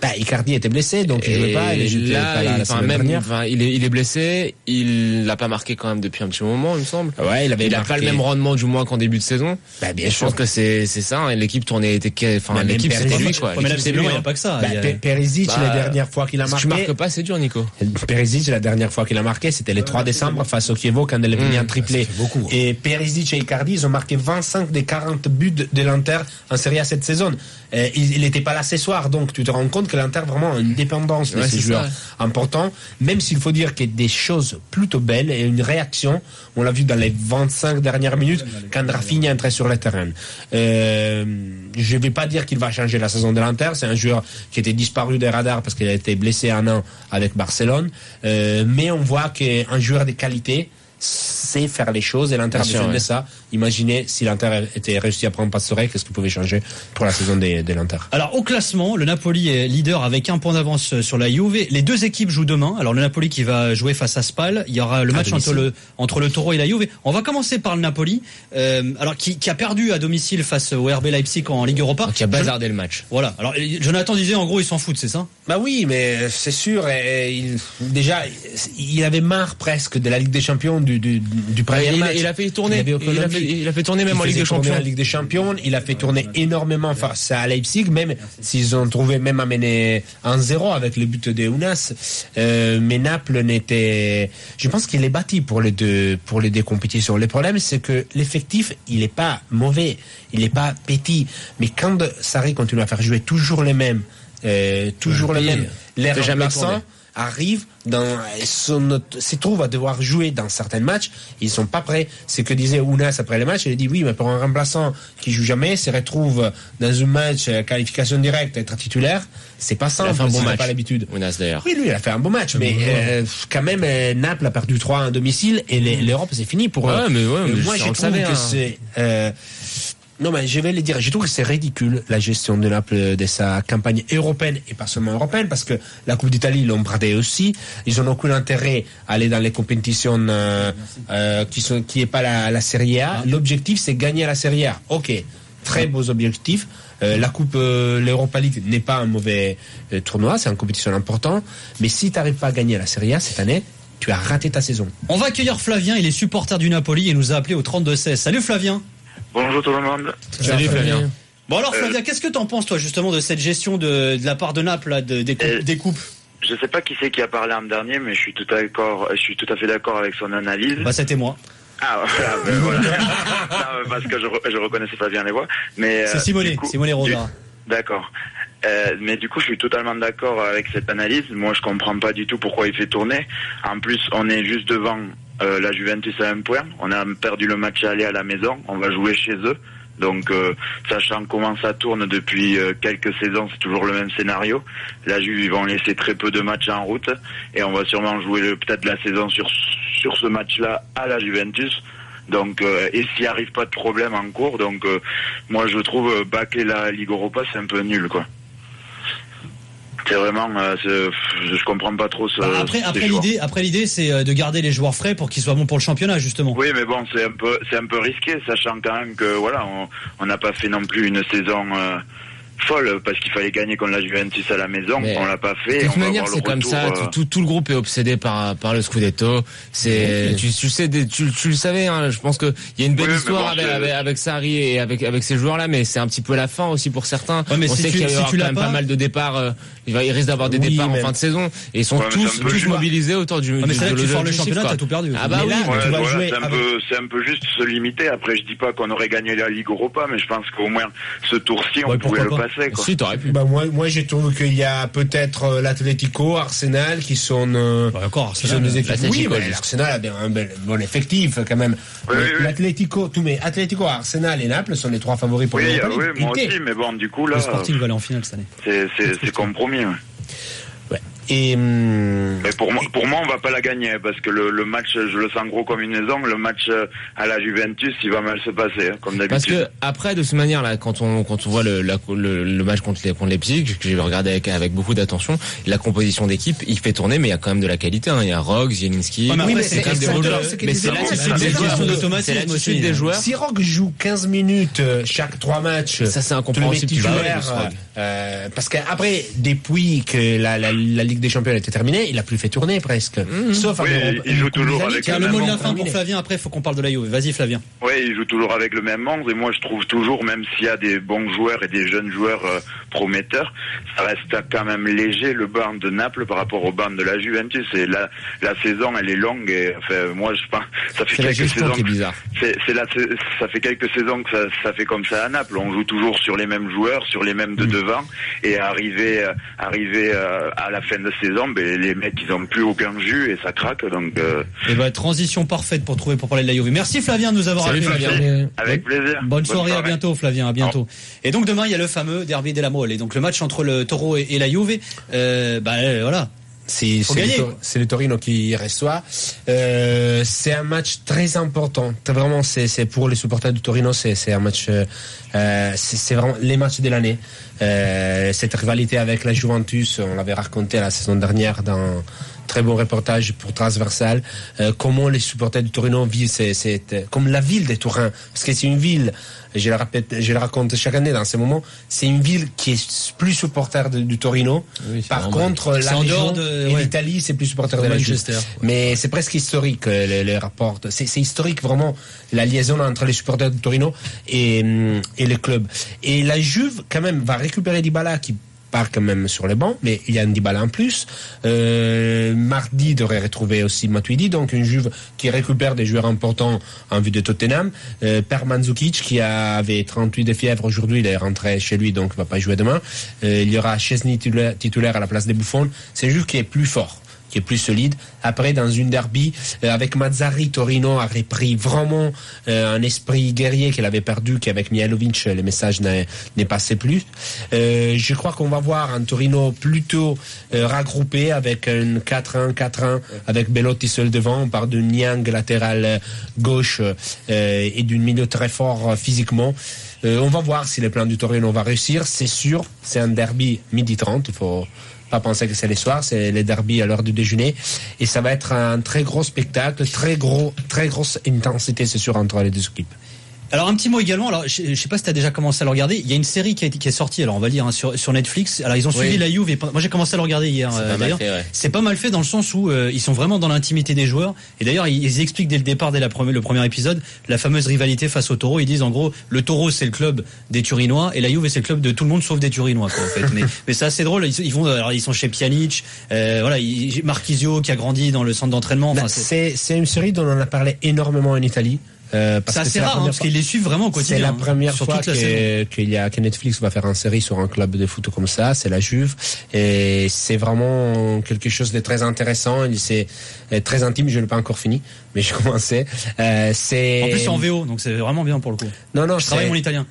Icardi était blessé, donc il jouait pas. Il est blessé. Il l'a pas marqué quand même depuis un petit moment, il me semble. Ouais, il a pas le même rendement du moins qu'en début de saison. Bien sûr. Je pense que c'est ça. Hein, l'équipe tournait, l'équipe c'était lui quoi. Mais c'est lui, il n'y a pas que ça. Perisic, la dernière fois qu'il a marqué. Si tu marques pas, c'est dur, Nico. Perisic, la dernière fois qu'il a marqué, c'était le 3 décembre face au Chievo quand elle est venue en triplé. Et Perisic et Icardi, ils ont marqué 25 des 40 buts de l'Inter en Serie A cette saison. Il n'était pas là ce soir, donc tu te rends compte que l'Inter vraiment a une dépendance de ces joueurs importants, même s'il faut dire qu'il y a des choses plutôt belles et une réaction, on l'a vu dans les 25 dernières minutes quand Rafinha entrait sur le terrain. Je ne vais pas dire qu'il va changer la saison de l'Inter, c'est un joueur qui était disparu des radars parce qu'il a été blessé un an avec Barcelone, mais on voit qu'un joueur de qualité sait faire les choses et l'Inter a besoin de ça. Imaginez si l'Inter était réussi à prendre Pastore, qu'est-ce qu'il pouvait changer pour la saison de l'Inter. Alors au classement, le Napoli est leader avec 1 point d'avance sur la Juve. Les deux équipes jouent demain. Alors le Napoli qui va jouer face à Spal. Il y aura le match entre le Toro et la Juve. On va commencer par le Napoli, alors qui a perdu à domicile face au RB Leipzig en Ligue Europa. Qui a bazardé le match. Voilà. Alors Jonathan disait en gros ils s'en foutent, c'est ça? Bah oui, mais c'est sûr. Il avait marre presque de la Ligue des Champions du premier match. Il a fait tourner. Il a fait tourner même en Ligue des Champions. Ligue des Champions, il a fait tourner énormément face à Leipzig, même s'ils ont trouvé même à mener 1-0 avec le but de Ounas. Mais Naples je pense qu'il est bâti pour les deux compétitions. Le problème, c'est que l'effectif, il est pas mauvais, il est pas petit. Mais quand Sarri continue à faire jouer toujours les mêmes, les remplaçants arrivent se trouvent à devoir jouer dans certains matchs, ils sont pas prêts. C'est que disait Ounas après le match, il a dit oui, mais pour un remplaçant qui joue jamais, se retrouve dans un match qualification directe, être titulaire, c'est pas simple. Il a fait un bon match. Pas l'habitude. Ounas d'ailleurs. Oui, lui, il a fait un bon match, mais quand même Naples a perdu 3 à domicile et l'Europe c'est fini pour eux. Moi, je trouve que c'est non, mais je vais le dire, je trouve que c'est ridicule la gestion de Naples de sa campagne européenne et pas seulement européenne, parce que la Coupe d'Italie l'ont bradé aussi. Ils n'ont aucun intérêt à aller dans les compétitions qui est pas la Serie A. L'objectif, c'est gagner la Serie A. Ok, très beaux objectifs. La Coupe, l'Europa League n'est pas un mauvais tournoi, c'est une compétition importante. Mais si tu n'arrives pas à gagner la Serie A cette année, tu as raté ta saison. On va accueillir Flavien, il est supporter du Napoli et nous a appelé au 32-16. Salut Flavien. Bonjour tout le monde. Salut Flavien. Bon alors Flavien, qu'est-ce que t'en penses toi justement de cette gestion de la part de Naples là, des coupes? Je sais pas qui c'est qui a parlé l'an dernier, mais je suis tout à fait d'accord avec son analyse. Bah c'était moi. Ah voilà. Non, parce que je reconnaissais pas bien les voix, mais c'est Simone Rosa. D'accord. Mais du coup, je suis totalement d'accord avec cette analyse. Moi, je comprends pas du tout pourquoi il fait tourner. En plus, on est juste devant la Juventus à 1 point. On a perdu le match aller à la maison. On va jouer chez eux. Donc, sachant comment ça tourne depuis quelques saisons, c'est toujours le même scénario. La Juve, ils vont laisser très peu de matchs en route. Et on va sûrement jouer peut-être la saison sur ce match-là à la Juventus. Donc, et s'il n'y arrive pas de problème en cours, donc moi je trouve bâcler la Ligue Europa, c'est un peu nul, quoi. C'est vraiment, je comprends pas trop ça. Après l'idée, c'est de garder les joueurs frais pour qu'ils soient bons pour le championnat, justement. Oui, mais bon, c'est un peu risqué, sachant quand même que voilà, on n'a pas fait non plus une saison folle parce qu'il fallait gagner contre la Juventus à la maison. Mais on l'a pas fait. De toute manière, c'est comme ça. Tout le groupe est obsédé par le Scudetto. C'est, tu le savais. Hein, je pense que il y a une belle histoire avec Sarri et avec ces joueurs-là, mais c'est un petit peu la fin aussi pour certains. Ouais, mais on sait qu'il y aura quand même pas mal de départs. Il risque d'avoir des départs en fin de saison et ils sont tous mobilisés autour du. Mais c'est là que tu sors le championnat, t'as tout perdu. Ah bah oui. C'est un peu juste se limiter. Après, je dis pas qu'on aurait gagné la Ligue Europa, mais je pense qu'au moins ce tour-ci, on pouvait le passer. Quoi. Si, t'aurais pu. Bah moi je trouve qu'il y a peut-être l'Atlético, Arsenal qui sont des équipes. Oui, mais l'Arsenal a un bon effectif quand même. L'Atlético, Atlético, Arsenal et Naples sont les 3 favoris pour l'Europa League. Moi aussi, mais bon, du coup là. Le Sporting va aller en finale cette année. C'est compromis. Ouais. Et mais pour moi, on va pas la gagner parce que le match, je le sens gros comme une maison. Le match à la Juventus, il va mal se passer, comme d'habitude. Parce que après, de toute manière, là, quand on voit le match contre Leipzig, que j'ai regardé avec beaucoup d'attention, la composition d'équipe, il fait tourner, mais il y a quand même de la qualité. Hein. Il y a Roggs, Zielinski. Oui, mais c'est quand même des bons joueurs. Mais c'est l'attitude des joueurs. Si Roggs joue 15 minutes chaque 3 matchs, ça c'est incompréhensible. Parce qu'après, depuis que la Ligue des Champions a été terminée, il a plus fait tourner presque. Sauf il joue toujours avec le mot de la fin pour Flavien. Après, il faut qu'on parle de la Juve. Vas-y, Flavien. Oui, il joue toujours avec le même membre. Et moi, je trouve toujours, même s'il y a des bons joueurs et des jeunes joueurs prometteurs, ça reste quand même léger le banc de Naples par rapport au banc de la Juventus. Et la saison, elle est longue. Et enfin, moi, je pense, ça fait quelques saisons. Qui est bizarre. Ça fait quelques saisons que ça fait comme ça à Naples. On joue toujours sur les mêmes joueurs, sur les mêmes de devant. Et arrivé à la fin de saison, les mecs, ils ont plus aucun jus et ça craque. Donc. Transition parfaite pour parler de la Juve. Merci Flavien de nous avoir appelé. Avec plaisir. Bonne soirée, à bientôt Flavien, à bientôt. Et donc demain il y a le fameux Derby della Mole, et donc le match entre le Toro et la Juve. Voilà. C'est le Torino qui reçoit. C'est un match très important. Vraiment, c'est pour les supporters du Torino, c'est un match. C'est vraiment les matchs de l'année. Cette rivalité avec la Juventus, on l'avait raconté la saison dernière dans très bon reportage pour Transversal. Comment les supporters du Torino vivent comme la ville de Turin, parce que c'est une ville. Je le raconte chaque année dans ces moments. C'est une ville qui est plus supporter du Torino. Oui, par contre, la région et l'Italie, c'est plus supporter de la Manchester. Mais c'est presque historique les rapports. C'est historique vraiment la liaison entre les supporters du Torino et les clubs. Et la Juve quand même va récupérer Dybala qui part quand même sur les bancs, mais il y a un Dybala en plus. Mardi devrait retrouver aussi Matuidi, donc une Juve qui récupère des joueurs importants en vue de Tottenham. Per Mandzukic qui avait 38 de fièvre aujourd'hui, il est rentré chez lui, donc il va pas jouer demain. Il y aura Chesney titulaire à la place des Buffon. C'est une Juve qui est plus fort, qui est plus solide. Après, dans une derby, avec Mazzarri, Torino a repris vraiment un esprit guerrier qu'elle avait perdu, qu'avec Mihailovic, le message n'est passé plus. Je crois qu'on va voir un Torino plutôt regroupé avec un 4-1, avec Belotti seul devant. On parle de Niang latéral gauche et d'une milieu très fort physiquement. On va voir si le plan du Torino va réussir. C'est sûr, c'est un derby 12h30, il faut pas penser que c'est les soirs, c'est les derbies à l'heure du déjeuner, et ça va être un très gros spectacle, très grosse intensité, c'est sûr, entre les deux équipes. Alors un petit mot également, alors je sais pas si tu as déjà commencé à le regarder, il y a une série qui est sortie, alors on va dire sur Netflix. Alors ils ont suivi la Juve, et moi j'ai commencé à le regarder hier d'ailleurs. C'est pas mal fait dans le sens où ils sont vraiment dans l'intimité des joueurs, et d'ailleurs ils expliquent dès le départ, le premier épisode, la fameuse rivalité face au Toro. Ils disent en gros le Toro c'est le club des Turinois et la Juve c'est le club de tout le monde sauf des Turinois quoi, en fait. mais c'est assez drôle, ils sont chez Pjanic, voilà, Marchisio qui a grandi dans le centre d'entraînement. Enfin, c'est une série dont on a parlé énormément en Italie. C'est assez rare parce qu'ils les suivent vraiment au quotidien. C'est la première fois que Netflix va faire une série sur un club de foot comme ça, c'est la Juve, et c'est vraiment quelque chose de très intéressant. C'est très intime, je l'ai pas encore fini, mais j'ai commencé. En plus c'est en VO, donc c'est vraiment bien pour le coup. Non, je travaille mon italien.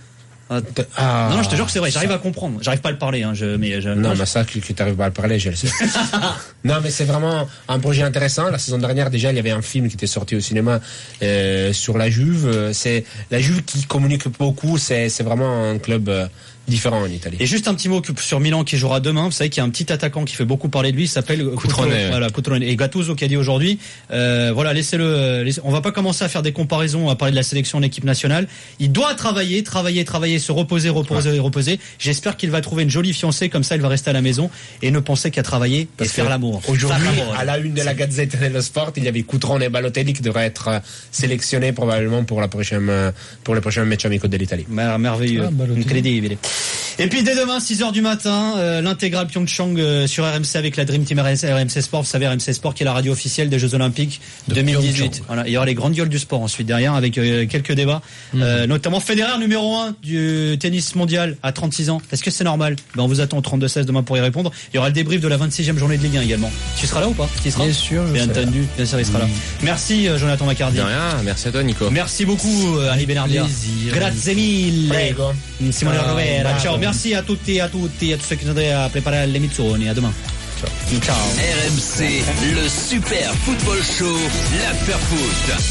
Non, je te jure que c'est vrai, j'arrive à comprendre. J'arrive pas à le parler, mais ça, que t'arrives pas à le parler, je le sais. Non, mais c'est vraiment un projet intéressant. La saison dernière, déjà, il y avait un film qui était sorti au cinéma, sur la Juve. C'est la Juve qui communique beaucoup, c'est vraiment un club, différent en Italie. Et juste un petit mot sur Milan qui jouera demain. Vous savez qu'il y a un petit attaquant qui fait beaucoup parler de lui, il s'appelle Cutrone. Voilà, Cutrone. Et Gattuso qui a dit aujourd'hui, voilà, laissez-le. On va pas commencer à faire des comparaisons, à parler de la sélection de l'équipe nationale. Il doit travailler, se reposer. J'espère qu'il va trouver une jolie fiancée, comme ça il va rester à la maison et ne penser qu'à travailler et faire l'amour. Aujourd'hui, à la une de la Gazette dello Sport, il y avait Cutrone et Balotelli qui devraient être sélectionnés probablement pour le prochain match amico de l'Italie. Merveilleux, incroyable. Et puis dès demain 6h du matin, l'intégrale Pyeongchang sur RMC avec la Dream Team RMC Sport. Vous savez, RMC Sport qui est la radio officielle des Jeux Olympiques 2018. Voilà, il y aura les grandes gueules du sport ensuite derrière avec quelques débats, notamment Federer numéro 1 du tennis mondial à 36 ans. Est-ce que c'est normal? On vous attend au 32-16 demain pour y répondre. Il y aura le débrief de la 26e journée de Ligue 1 également. Tu seras là ou pas? Qui sera? Bien sûr, bien entendu, bien sûr il sera là. Merci Jonathan Macardy. De rien, merci à toi Nico. Merci beaucoup Ali Benardia. Grazie mille. Prego. Simone Rovera. Ciao, merci à tutti, a tous ceux qui sont à préparer l'émission. À demain. Ciao. RMC, le Super Football Show, l'After Foot.